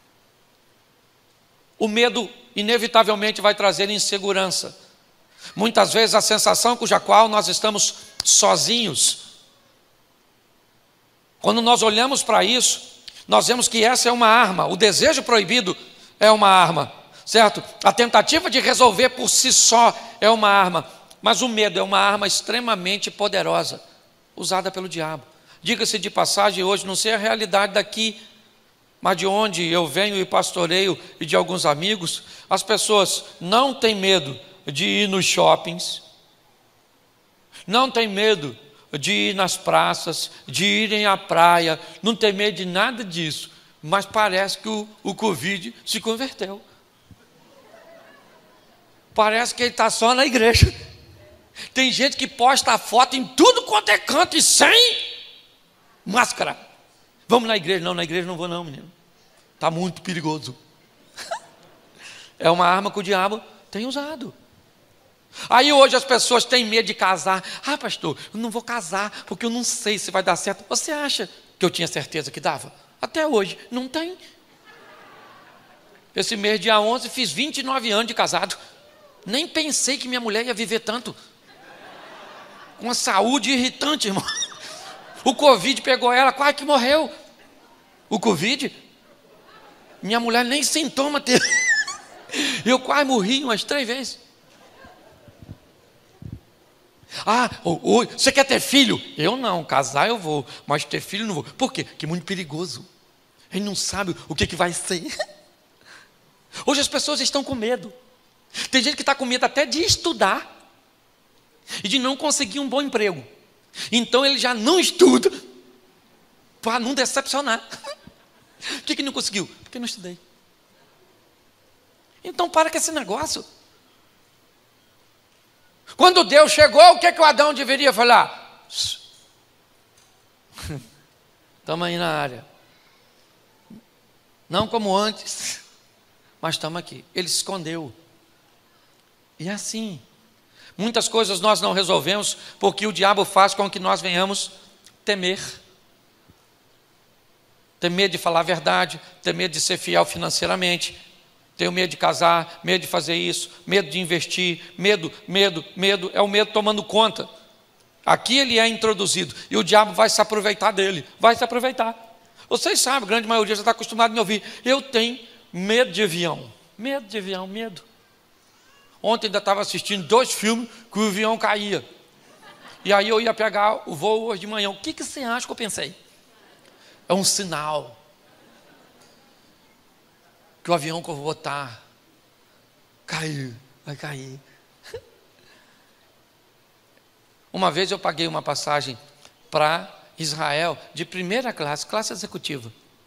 O medo inevitavelmente vai trazer insegurança. Muitas vezes a sensação cuja qual nós estamos sozinhos. Quando nós olhamos para isso, nós vemos que essa é uma arma. O desejo proibido é uma arma, certo? A tentativa de resolver por si só é uma arma. Mas o medo é uma arma extremamente poderosa, usada pelo diabo. Diga-se de passagem, hoje, não sei a realidade daqui, mas de onde eu venho e pastoreio e de alguns amigos, as pessoas não têm medo de ir nos shoppings, não têm medo de ir nas praças, de irem à praia, não tem medo de nada disso, mas parece que o Covid se converteu. Parece que ele está só na igreja. Tem gente que posta a foto em tudo quanto é canto e sem máscara. Vamos na igreja? Não, na igreja não vou não, menino. Está muito perigoso. É uma arma que o diabo tem usado. Aí hoje as pessoas têm medo de casar. Ah, pastor, eu não vou casar porque eu não sei se vai dar certo. Você acha que eu tinha certeza que dava? Até hoje, não tem. Esse mês, dia 11, fiz 29 anos de casado. Nem pensei que minha mulher ia viver tanto. Uma saúde irritante, irmão. O Covid pegou ela, quase que morreu. O Covid, minha mulher nem sintoma teve. Eu quase morri umas 3 vezes. Ah, você quer ter filho? Eu não, casar eu vou, mas ter filho não vou. Por quê? Porque é muito perigoso. Ele não sabe o que vai ser. Hoje as pessoas estão com medo. Tem gente que está com medo até de estudar e de não conseguir um bom emprego. Então ele já não estuda para não decepcionar. Por que não conseguiu? Porque não estudei. Então para com esse negócio. Quando Deus chegou, o que o Adão deveria falar? Estamos aí na área. Não como antes, mas estamos aqui. Ele se escondeu. E é assim. Muitas coisas nós não resolvemos porque o diabo faz com que nós venhamos temer. Ter medo de falar a verdade, ter medo de ser fiel financeiramente. Tenho medo de casar, medo de fazer isso, medo de investir, medo, é o medo tomando conta. Aqui ele é introduzido e o diabo vai se aproveitar dele, vai se aproveitar. Vocês sabem, a grande maioria já está acostumado a me ouvir. Eu tenho medo de avião, medo. Ontem ainda estava assistindo 2 filmes que o avião caía. E aí eu ia pegar o voo hoje de manhã. O que você acha que eu pensei? É um sinal que o avião que eu vou botar vai cair. Uma vez eu paguei uma passagem para Israel de primeira classe, classe executiva.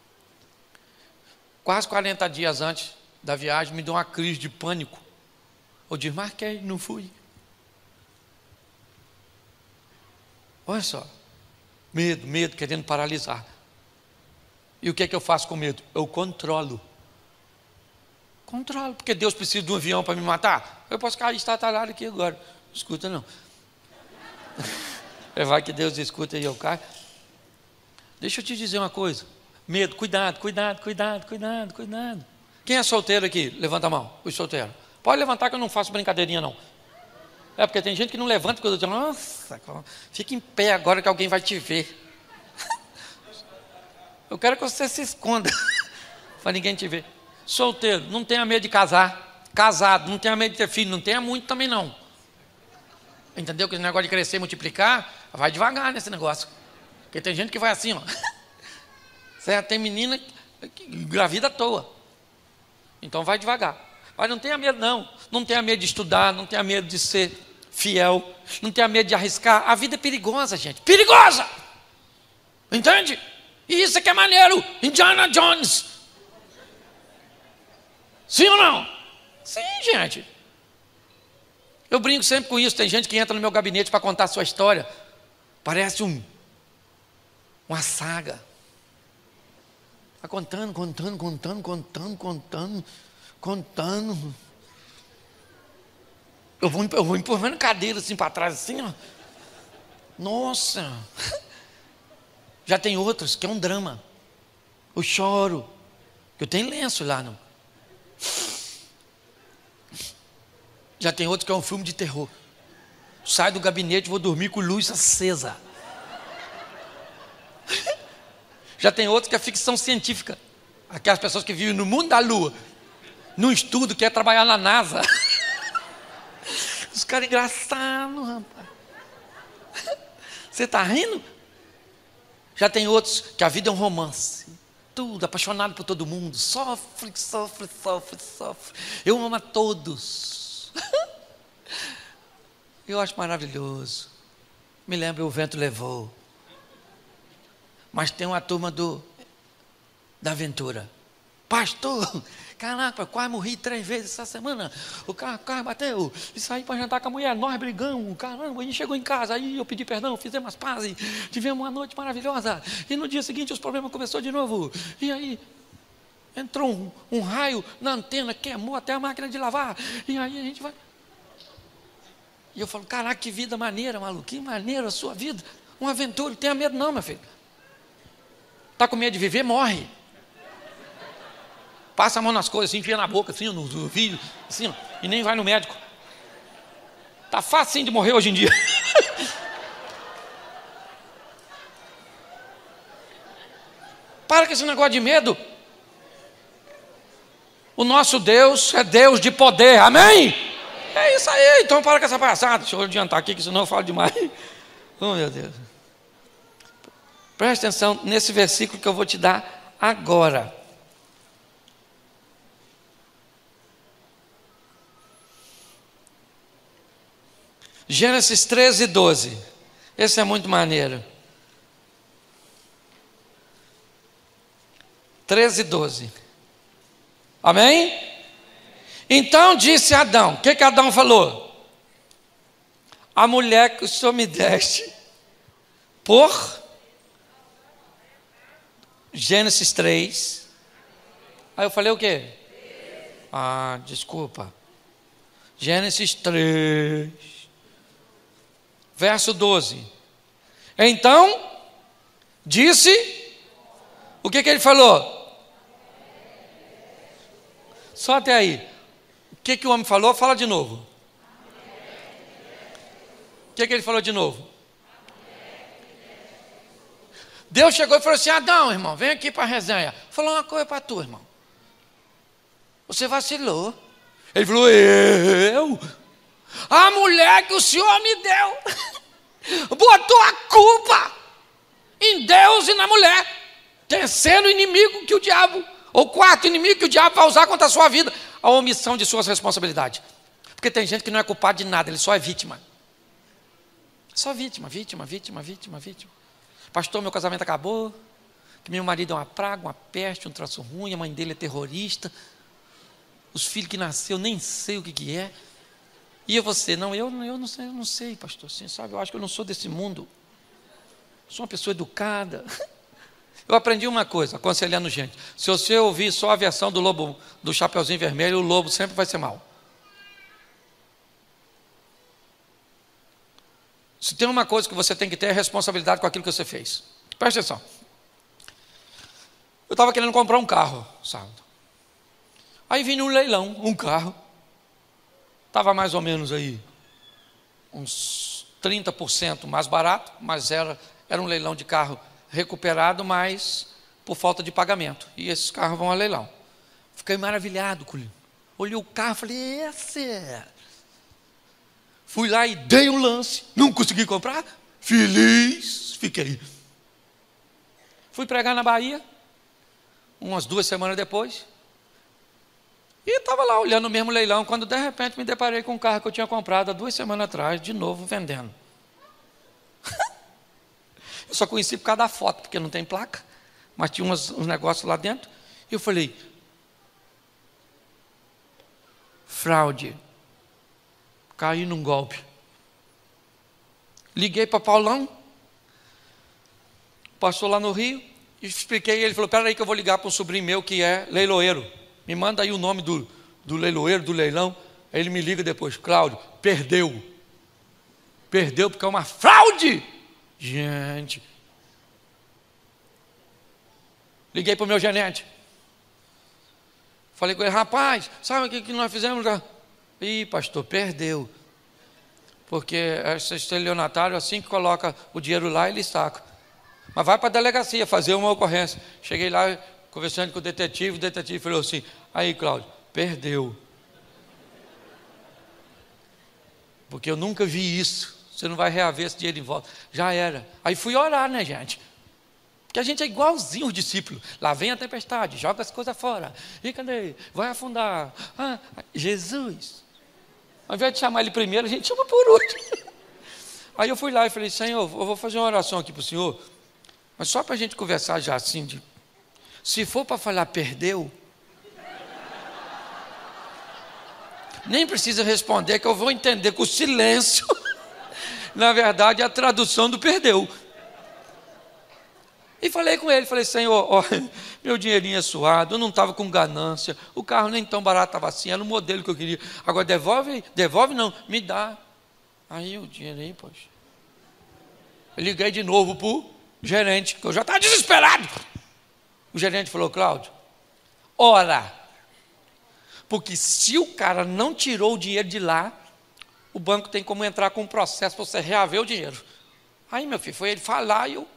Quase 40 dias antes da viagem, me deu uma crise de pânico. Eu desmarquei, não fui. Olha só, medo, querendo paralisar. E o que é que eu faço com medo? Eu controlo, porque Deus precisa de um avião para me matar. Eu posso cair estatalhado aqui agora. Não escuta não. Vai que Deus escuta e eu caio. Deixa eu te dizer uma coisa. Medo, cuidado. Quem é solteiro aqui? Levanta a mão, os solteiros. Pode levantar que eu não faço brincadeirinha não. É porque tem gente que não levanta, porque eu digo, nossa, fica em pé agora que alguém vai te ver. Eu quero que você se esconda, para ninguém te ver. Solteiro, não tenha medo de casar. Casado, não tenha medo de ter filho, não tenha muito também não. Entendeu? Que esse negócio de crescer e multiplicar, vai devagar nesse negócio. Porque tem gente que vai assim, ó. Certo? Tem menina que engravida à toa. Então vai devagar. Mas não tenha medo não. Não tenha medo de estudar, não tenha medo de ser fiel, não tenha medo de arriscar. A vida é perigosa, gente. Perigosa! Entende? E isso é que é maneiro. Indiana Jones. Sim ou não? Sim, gente. Eu brinco sempre com isso. Tem gente que entra no meu gabinete para contar a sua história. Parece uma saga. Está contando. Eu vou empurrando cadeira assim para trás, assim, ó. Nossa! Já tem outros que é um drama. Eu choro. Eu tenho lenço lá, não. Já tem outros que é um filme de terror. Saio do gabinete e vou dormir com luz acesa. Já tem outros que é ficção científica. Aquelas pessoas que vivem no mundo da lua, num estudo, quer trabalhar na NASA. Os caras engraçados, rapaz. Você está rindo? Já tem outros que a vida é um romance. Tudo, apaixonado por todo mundo. Sofre. Eu amo a todos. Eu acho maravilhoso. Me lembro, o vento levou. Mas tem uma turma da aventura. Pastor, caraca, quase morri 3 vezes essa semana. O carro bateu. E saí para jantar com a mulher. Nós brigamos. Caramba, a gente chegou em casa. Aí eu pedi perdão, fizemos as pazes. Tivemos uma noite maravilhosa. E no dia seguinte os problemas começaram de novo. E aí entrou um raio na antena, queimou até a máquina de lavar. E aí a gente vai. E eu falo, caraca, que vida maneira, maluco. Que maneira a sua vida. Uma aventura. Não tenha medo não, meu filho. Está com medo de viver? Morre. Passa a mão nas coisas, assim, enfia na boca, assim, no ouvido, assim, ó, e nem vai no médico. Está fácil de morrer hoje em dia. Para com esse negócio de medo. O nosso Deus é Deus de poder, amém? É isso aí, então para com essa palhaçada. Deixa eu adiantar aqui, que senão eu falo demais. Oh, meu Deus. Presta atenção nesse versículo que eu vou te dar agora. Gênesis 13:12. Esse é muito maneiro. 13:12. Amém? Então disse Adão. O que Adão falou? A mulher que o Senhor me deste por Gênesis 3. Aí eu falei o quê? Desculpa. Gênesis 3. Verso 12. Então, disse, o que ele falou? Só até aí. O que o homem falou? Fala de novo. O que ele falou de novo? Deus chegou e falou assim, Adão, irmão, vem aqui para a resenha. Falou uma coisa para tu, irmão. Você vacilou. Ele falou, eu? A mulher que o Senhor me deu, botou a culpa em Deus e na mulher, terceiro inimigo que o diabo, ou quarto inimigo que o diabo vai usar contra a sua vida, a omissão de suas responsabilidades. Porque tem gente que não é culpado de nada, ele só é vítima. Só vítima. pastor, meu casamento acabou, que meu marido é uma praga, uma peste, um troço ruim, a mãe dele é terrorista, os filhos que nasceu, nem sei o que é. E você? Não, eu não sei, pastor, assim, sabe, eu acho que eu não sou desse mundo, sou uma pessoa educada. Eu aprendi uma coisa, aconselhando gente, se você ouvir só a versão do lobo, do Chapeuzinho Vermelho, o lobo sempre vai ser mau. Se tem uma coisa que você tem que ter, é responsabilidade com aquilo que você fez. Presta atenção. Eu estava querendo comprar um carro, sábado. Aí vim num leilão, um carro. Estava mais ou menos aí, uns 30% mais barato, mas era um leilão de carro recuperado, mas por falta de pagamento. E esses carros vão a leilão. Fiquei maravilhado com ele. Olhei o carro e falei, esse é... Fui lá e dei um lance, não consegui comprar, feliz, fiquei. Fui pregar na Bahia, umas 2 semanas depois, e estava lá olhando o mesmo leilão, quando de repente me deparei com um carro que eu tinha comprado há 2 semanas atrás, de novo vendendo. Eu só conheci por causa da foto, porque não tem placa, mas tinha uns negócios lá dentro, e eu falei, fraude. Caí num golpe. Liguei para Paulão, passou lá no Rio, e expliquei, ele falou, espera aí que eu vou ligar para um sobrinho meu que é leiloeiro, me manda aí o nome do leiloeiro, do leilão. Aí ele me liga depois, Cláudio, perdeu porque é uma fraude, gente. Liguei para o meu gerente, falei com ele, rapaz, sabe o que nós fizemos? Ih, pastor, perdeu. Porque esse estelionatário, assim que coloca o dinheiro lá, ele saca. Mas vai para a delegacia fazer uma ocorrência. Cheguei lá, conversando com o detetive falou assim, aí, Cláudio, perdeu. Porque eu nunca vi isso. Você não vai reaver esse dinheiro de volta. Já era. Aí fui orar, né, gente? Porque a gente é igualzinho os discípulos. Lá vem a tempestade, joga as coisas fora. E cadê? Vai afundar. Jesus. Ao invés de chamar ele primeiro, a gente chama por último. Aí eu fui lá e falei, Senhor, eu vou fazer uma oração aqui para o Senhor, mas só para a gente conversar já assim, se for para falar perdeu, nem precisa responder, que eu vou entender que o silêncio, na verdade, é a tradução do perdeu. E falei com ele, falei, Senhor, ó, meu dinheirinho é suado, eu não estava com ganância, o carro nem tão barato estava assim, era o modelo que eu queria, agora devolve não, me dá. Aí o dinheiro aí, poxa. Eu liguei de novo para o gerente, que eu já estava desesperado. O gerente falou, Cláudio, ora, porque se o cara não tirou o dinheiro de lá, o banco tem como entrar com um processo para você reaver o dinheiro. Aí, meu filho, foi ele falar e eu...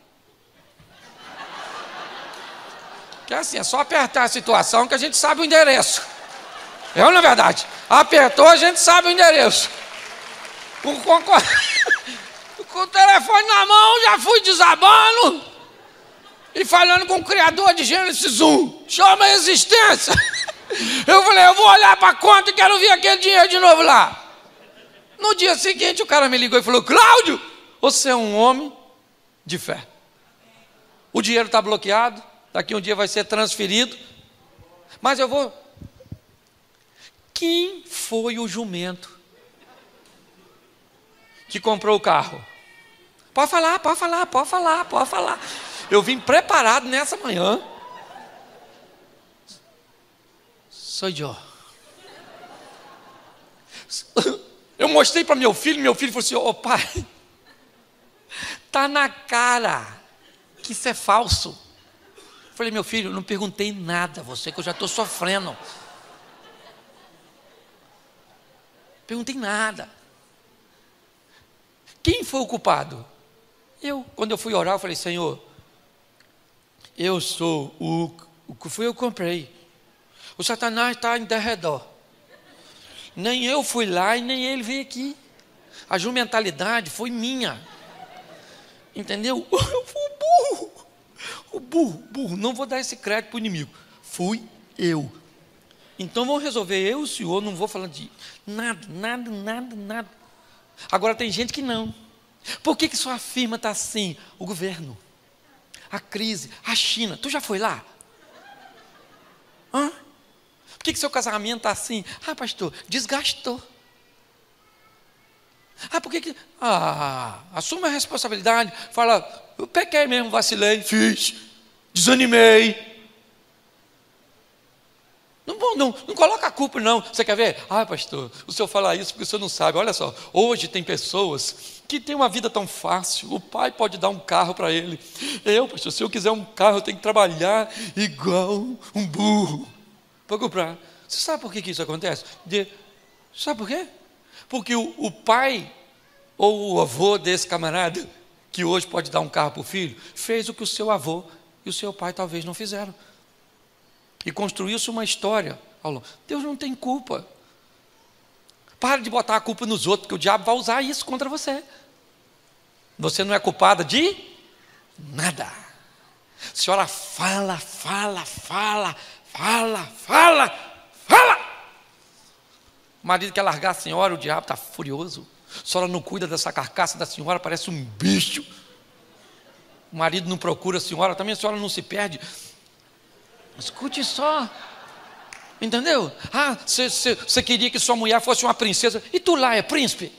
Que é assim, é só apertar a situação que a gente sabe o endereço. É ou não é verdade? Apertou, a gente sabe o endereço. Com o telefone na mão, já fui desabando e falando com o criador de Gênesis 1. Chama a existência. Eu falei, eu vou olhar para a conta e quero ver aquele dinheiro de novo lá. No dia seguinte, o cara me ligou e falou, Cláudio, você é um homem de fé. O dinheiro está bloqueado. Daqui um dia vai ser transferido. Mas eu vou... Quem foi o jumento que comprou o carro? Pode falar. Eu vim preparado nessa manhã. Sou eu. Eu mostrei para meu filho falou assim, ô pai, tá na cara que isso é falso. Falei, meu filho, eu não perguntei nada a você, que eu já estou sofrendo. Perguntei nada. Quem foi o culpado? Eu. Quando eu fui orar, eu falei, Senhor, eu sou o que fui eu que comprei. O Satanás está em derredor. Nem eu fui lá e nem ele veio aqui. A jumentalidade foi minha. Entendeu? Eu fui burro. O burro, não vou dar esse crédito para o inimigo. Fui eu. Então vamos resolver eu e o senhor, não vou falar de nada. Agora tem gente que não. Por que sua firma está assim? O governo. a crise, a China. Tu já foi lá? Hã? Por que seu casamento está assim? Ah, pastor, desgastou. Ah, por que... assume a responsabilidade. Fala, eu pequei mesmo, vacilei, fiz, desanimei. Não coloca a culpa não. Você quer ver? Ah, pastor, o senhor fala isso porque o senhor não sabe. Olha só, hoje tem pessoas que têm uma vida tão fácil. O pai pode dar um carro para ele. Pastor, se eu quiser um carro, eu tenho que trabalhar igual um burro para comprar. Você sabe por que isso acontece? Sabe por quê? Porque o pai ou o avô desse camarada, que hoje pode dar um carro para o filho, fez o que o seu avô e o seu pai talvez não fizeram. E construiu-se uma história. Deus não tem culpa. Para de botar a culpa nos outros, porque o diabo vai usar isso contra você. Você não é culpada de nada. A senhora fala. O marido quer largar a senhora, o diabo está furioso. A senhora não cuida dessa carcaça da senhora, parece um bicho. O marido não procura a senhora, também a senhora não se perde. Escute só. Entendeu? Você queria que sua mulher fosse uma princesa, e tu lá é príncipe?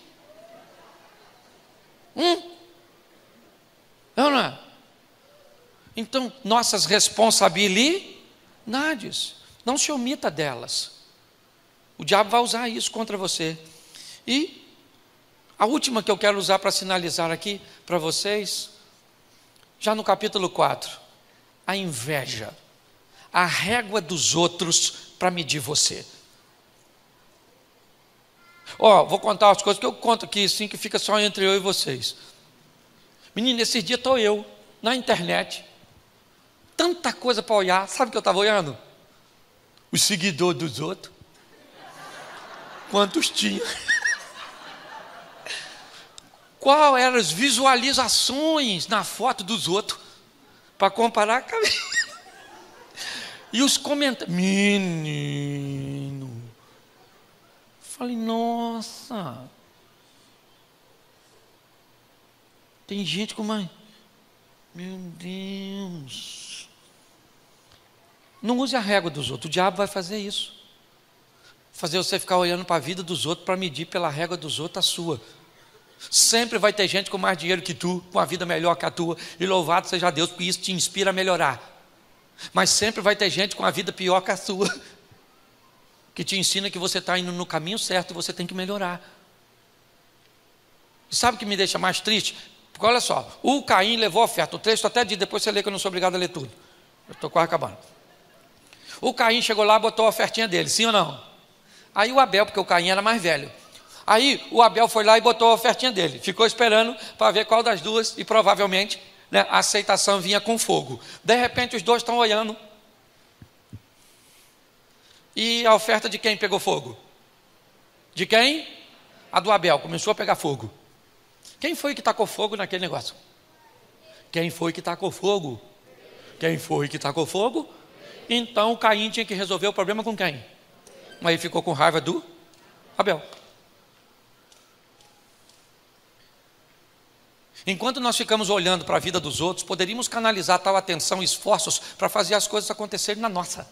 Não é? Então, nossas responsabilidades, não se omita delas. O diabo vai usar isso contra você. E a última que eu quero usar para sinalizar aqui para vocês, já no capítulo 4, a inveja. A régua dos outros para medir você. Vou contar as coisas que eu conto aqui, sim, que fica só entre eu e vocês. Menino, esse dia estou eu, na internet, tanta coisa para olhar. Sabe o que eu estava olhando? Os seguidores dos outros. Quantos tinha? Qual eram as visualizações na foto dos outros, para comparar com a minha. E os comentários, menino, falei, nossa, tem gente com mais, meu Deus. Não use a régua dos outros, o diabo vai fazer isso, fazer você ficar olhando para a vida dos outros, para medir pela régua dos outros a sua. Sempre vai ter gente com mais dinheiro que tu, com a vida melhor que a tua, e louvado seja Deus, porque isso te inspira a melhorar. Mas sempre vai ter gente com a vida pior que a sua, que te ensina que você está indo no caminho certo e você tem que melhorar. E sabe o que me deixa mais triste? Porque olha só, o Caim levou a oferta. O texto até diz, depois você lê que eu não sou obrigado a ler tudo. Eu estou quase acabando. O Caim chegou lá e botou a ofertinha dele, sim ou não? Aí o Abel, porque o Caim era mais velho. Aí o Abel foi lá e botou a ofertinha dele. Ficou esperando para ver qual das duas, e provavelmente... a aceitação vinha com fogo. De repente os dois estão olhando. E a oferta de quem pegou fogo? De quem? A do Abel, começou a pegar fogo. Quem foi que tacou fogo naquele negócio? Quem foi que tacou fogo? Quem foi que tacou fogo? Então Caim tinha que resolver o problema com quem? Mas ele ficou com raiva do Abel. Enquanto nós ficamos olhando para a vida dos outros, poderíamos canalizar tal atenção e esforços para fazer as coisas acontecerem na nossa.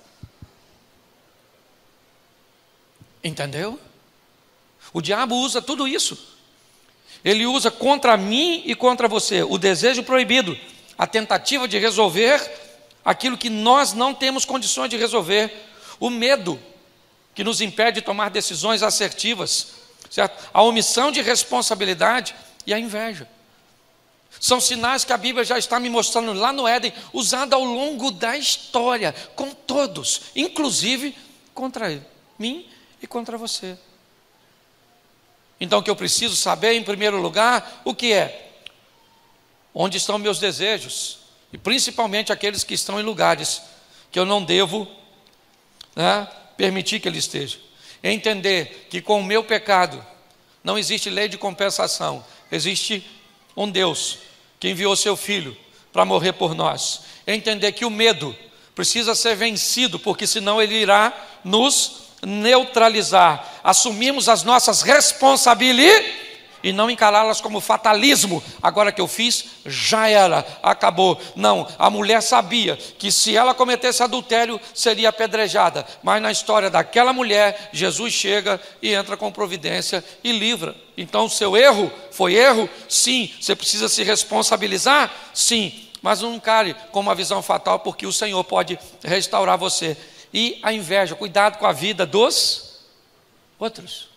Entendeu? O diabo usa tudo isso. Ele usa contra mim e contra você o desejo proibido, a tentativa de resolver aquilo que nós não temos condições de resolver, o medo que nos impede de tomar decisões assertivas, certo? A omissão de responsabilidade e a inveja. São sinais que a Bíblia já está me mostrando lá no Éden, usado ao longo da história, com todos, inclusive contra mim e contra você. Então o que eu preciso saber, em primeiro lugar, o que é? Onde estão meus desejos? E principalmente aqueles que estão em lugares que eu não devo permitir que ele esteja. Entender que com o meu pecado não existe lei de compensação, existe um Deus que enviou seu Filho para morrer por nós. Entender que o medo precisa ser vencido, porque senão ele irá nos neutralizar. Assumimos as nossas responsabilidades e não encará-las como fatalismo. Agora que eu fiz, já era, acabou. Não, a mulher sabia que se ela cometesse adultério, seria apedrejada. Mas na história daquela mulher, Jesus chega e entra com providência e livra. Então o seu erro foi erro? Sim. Você precisa se responsabilizar? Sim. Mas não encare com uma visão fatal, porque o Senhor pode restaurar você. E a inveja, cuidado com a vida dos outros.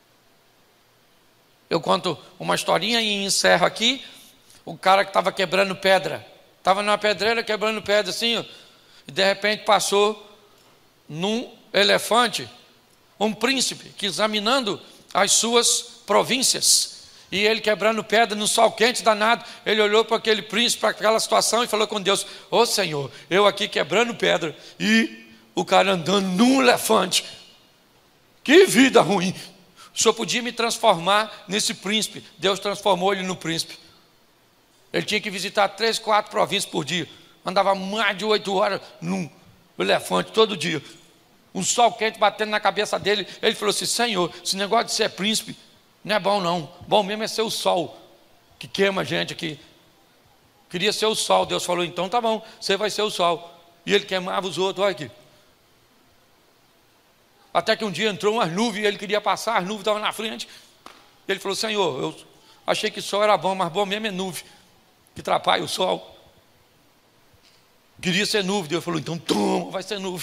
Eu conto uma historinha e encerro aqui. O cara que estava quebrando pedra, estava numa pedreira quebrando pedra assim, ó, e de repente passou num elefante um príncipe que examinando as suas províncias, e ele quebrando pedra no sol quente danado, ele olhou para aquele príncipe, para aquela situação, e falou com Deus: ô Senhor, eu aqui quebrando pedra e o cara andando num elefante, que vida ruim. O Senhor podia me transformar nesse príncipe. Deus transformou ele no príncipe. Ele tinha que visitar 3, 4 províncias por dia, andava mais de 8 horas num elefante todo dia, um sol quente batendo na cabeça dele. Ele falou assim: Senhor, esse negócio de ser príncipe não é bom não, bom mesmo é ser o sol que queima a gente aqui. Queria ser o sol. Deus falou: então tá bom, você vai ser o sol. E ele queimava os outros. Olha aqui. Até que um dia entrou umas nuvens e ele queria passar, as nuvens estavam na frente. Ele falou: Senhor, eu achei que o sol era bom, mas bom mesmo é nuvem, que atrapalha o sol. Queria ser nuvem. Deus falou: então toma, vai ser nuvem.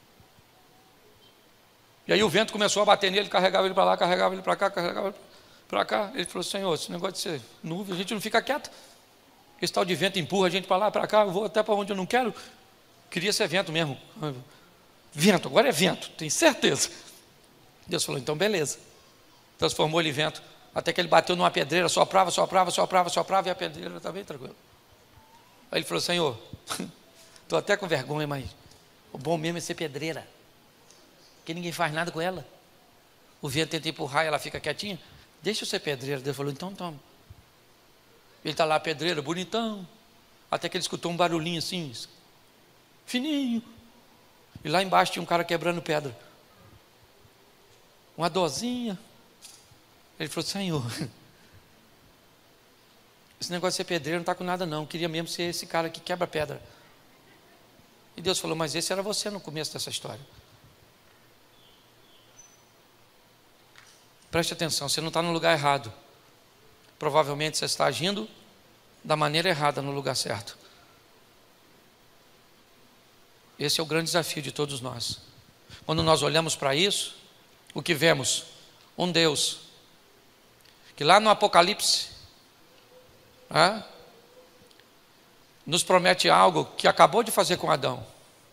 E aí o vento começou a bater nele, carregava ele para lá, carregava ele para cá, carregava ele para cá. Ele falou: Senhor, esse negócio de ser nuvem, a gente não fica quieto. Esse tal de vento empurra a gente para lá, para cá, eu vou até para onde eu não quero. Queria ser vento mesmo. Vento, agora é vento, tenho certeza. Deus falou: então beleza. Transformou ele em vento, até que ele bateu numa pedreira, soprava, e a pedreira está bem tranquila. Aí ele falou: Senhor, estou até com vergonha, mas o bom mesmo é ser pedreira, porque ninguém faz nada com ela. O vento tenta empurrar e ela fica quietinha. Deixa eu ser pedreira. Deus falou: então toma. Ele está lá, pedreiro, bonitão, até que ele escutou um barulhinho assim, fininho. E lá embaixo tinha um cara quebrando pedra, uma dorzinha. Ele falou: Senhor, esse negócio de ser pedreiro não está com nada não, queria mesmo ser esse cara que quebra pedra. E Deus falou: mas esse era você no começo dessa história. Preste atenção, você não está no lugar errado. Provavelmente você está agindo da maneira errada no lugar certo. Esse é o grande desafio de todos nós. Quando nós olhamos para isso, o que vemos? Um Deus que lá no Apocalipse nos promete algo que acabou de fazer com Adão.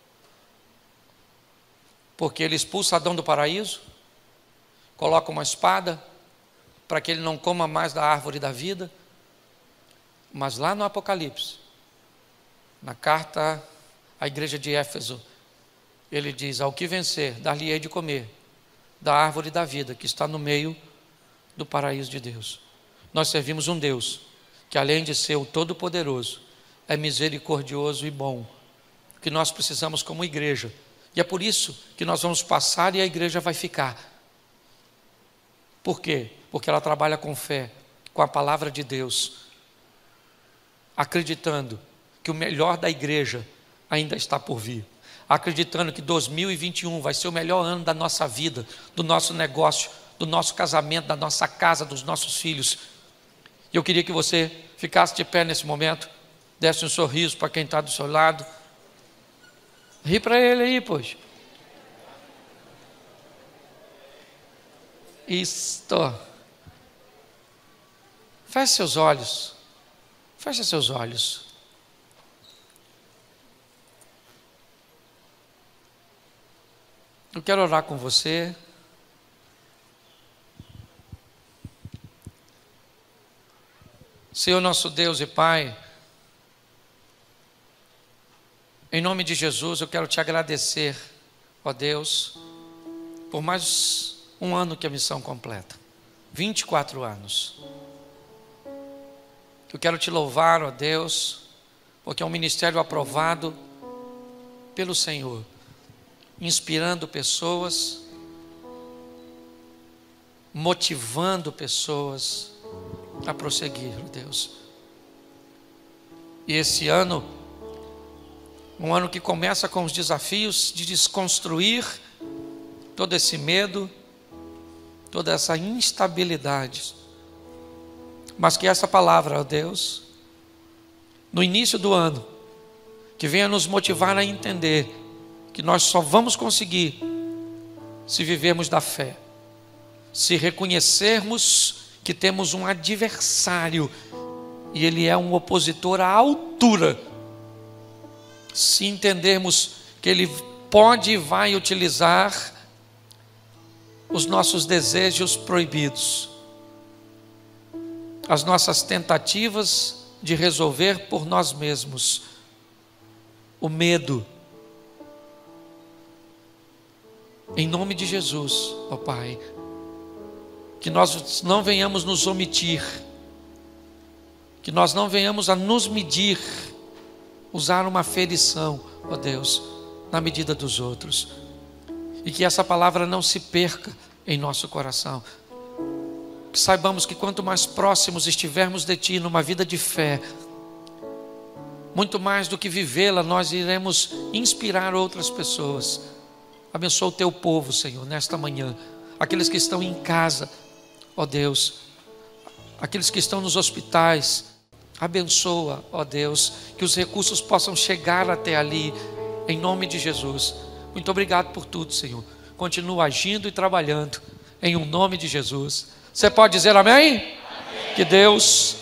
Porque ele expulsa Adão do paraíso, coloca uma espada para que ele não coma mais da árvore da vida. Mas lá no Apocalipse, na carta à igreja de Éfeso, ele diz: ao que vencer, dar-lhe-ei de comer da árvore da vida que está no meio do paraíso de Deus. Nós servimos um Deus que, além de ser o Todo-Poderoso, é misericordioso e bom, que nós precisamos como igreja. E é por isso que nós vamos passar e a igreja vai ficar. Por quê? Porque ela trabalha com fé, com a palavra de Deus, acreditando que o melhor da igreja ainda está por vir, acreditando que 2021 vai ser o melhor ano da nossa vida, do nosso negócio, do nosso casamento, da nossa casa, dos nossos filhos. E eu queria que você ficasse de pé nesse momento, desse um sorriso para quem está do seu lado. Ri para ele aí, pois. Isto. Feche seus olhos. Feche seus olhos. Eu quero orar com você. Senhor nosso Deus e Pai, em nome de Jesus eu quero te agradecer, ó Deus, por mais um ano que a missão completa, 24 anos. Eu quero te louvar, ó Deus, porque é um ministério aprovado pelo Senhor, inspirando pessoas, motivando pessoas, a prosseguir, Deus. E esse ano, um ano que começa com os desafios de desconstruir todo esse medo, toda essa instabilidade, mas que essa palavra, ó Deus, no início do ano, que venha nos motivar a entender que nós só vamos conseguir se vivermos da fé, se reconhecermos que temos um adversário e ele é um opositor à altura, se entendermos que ele pode e vai utilizar os nossos desejos proibidos, as nossas tentativas de resolver por nós mesmos, o medo. Em nome de Jesus, ó Pai, que nós não venhamos nos omitir, que nós não venhamos a nos medir, usar uma ferição, ó Deus, na medida dos outros, e que essa palavra não se perca em nosso coração, que saibamos que quanto mais próximos estivermos de Ti numa vida de fé, muito mais do que vivê-la, nós iremos inspirar outras pessoas. Abençoa o Teu povo, Senhor, nesta manhã, aqueles que estão em casa, ó Deus, aqueles que estão nos hospitais, abençoa, ó Deus, que os recursos possam chegar até ali, em nome de Jesus. Muito obrigado por tudo, Senhor. Continua agindo e trabalhando, em um nome de Jesus. Você pode dizer amém? Amém. Que Deus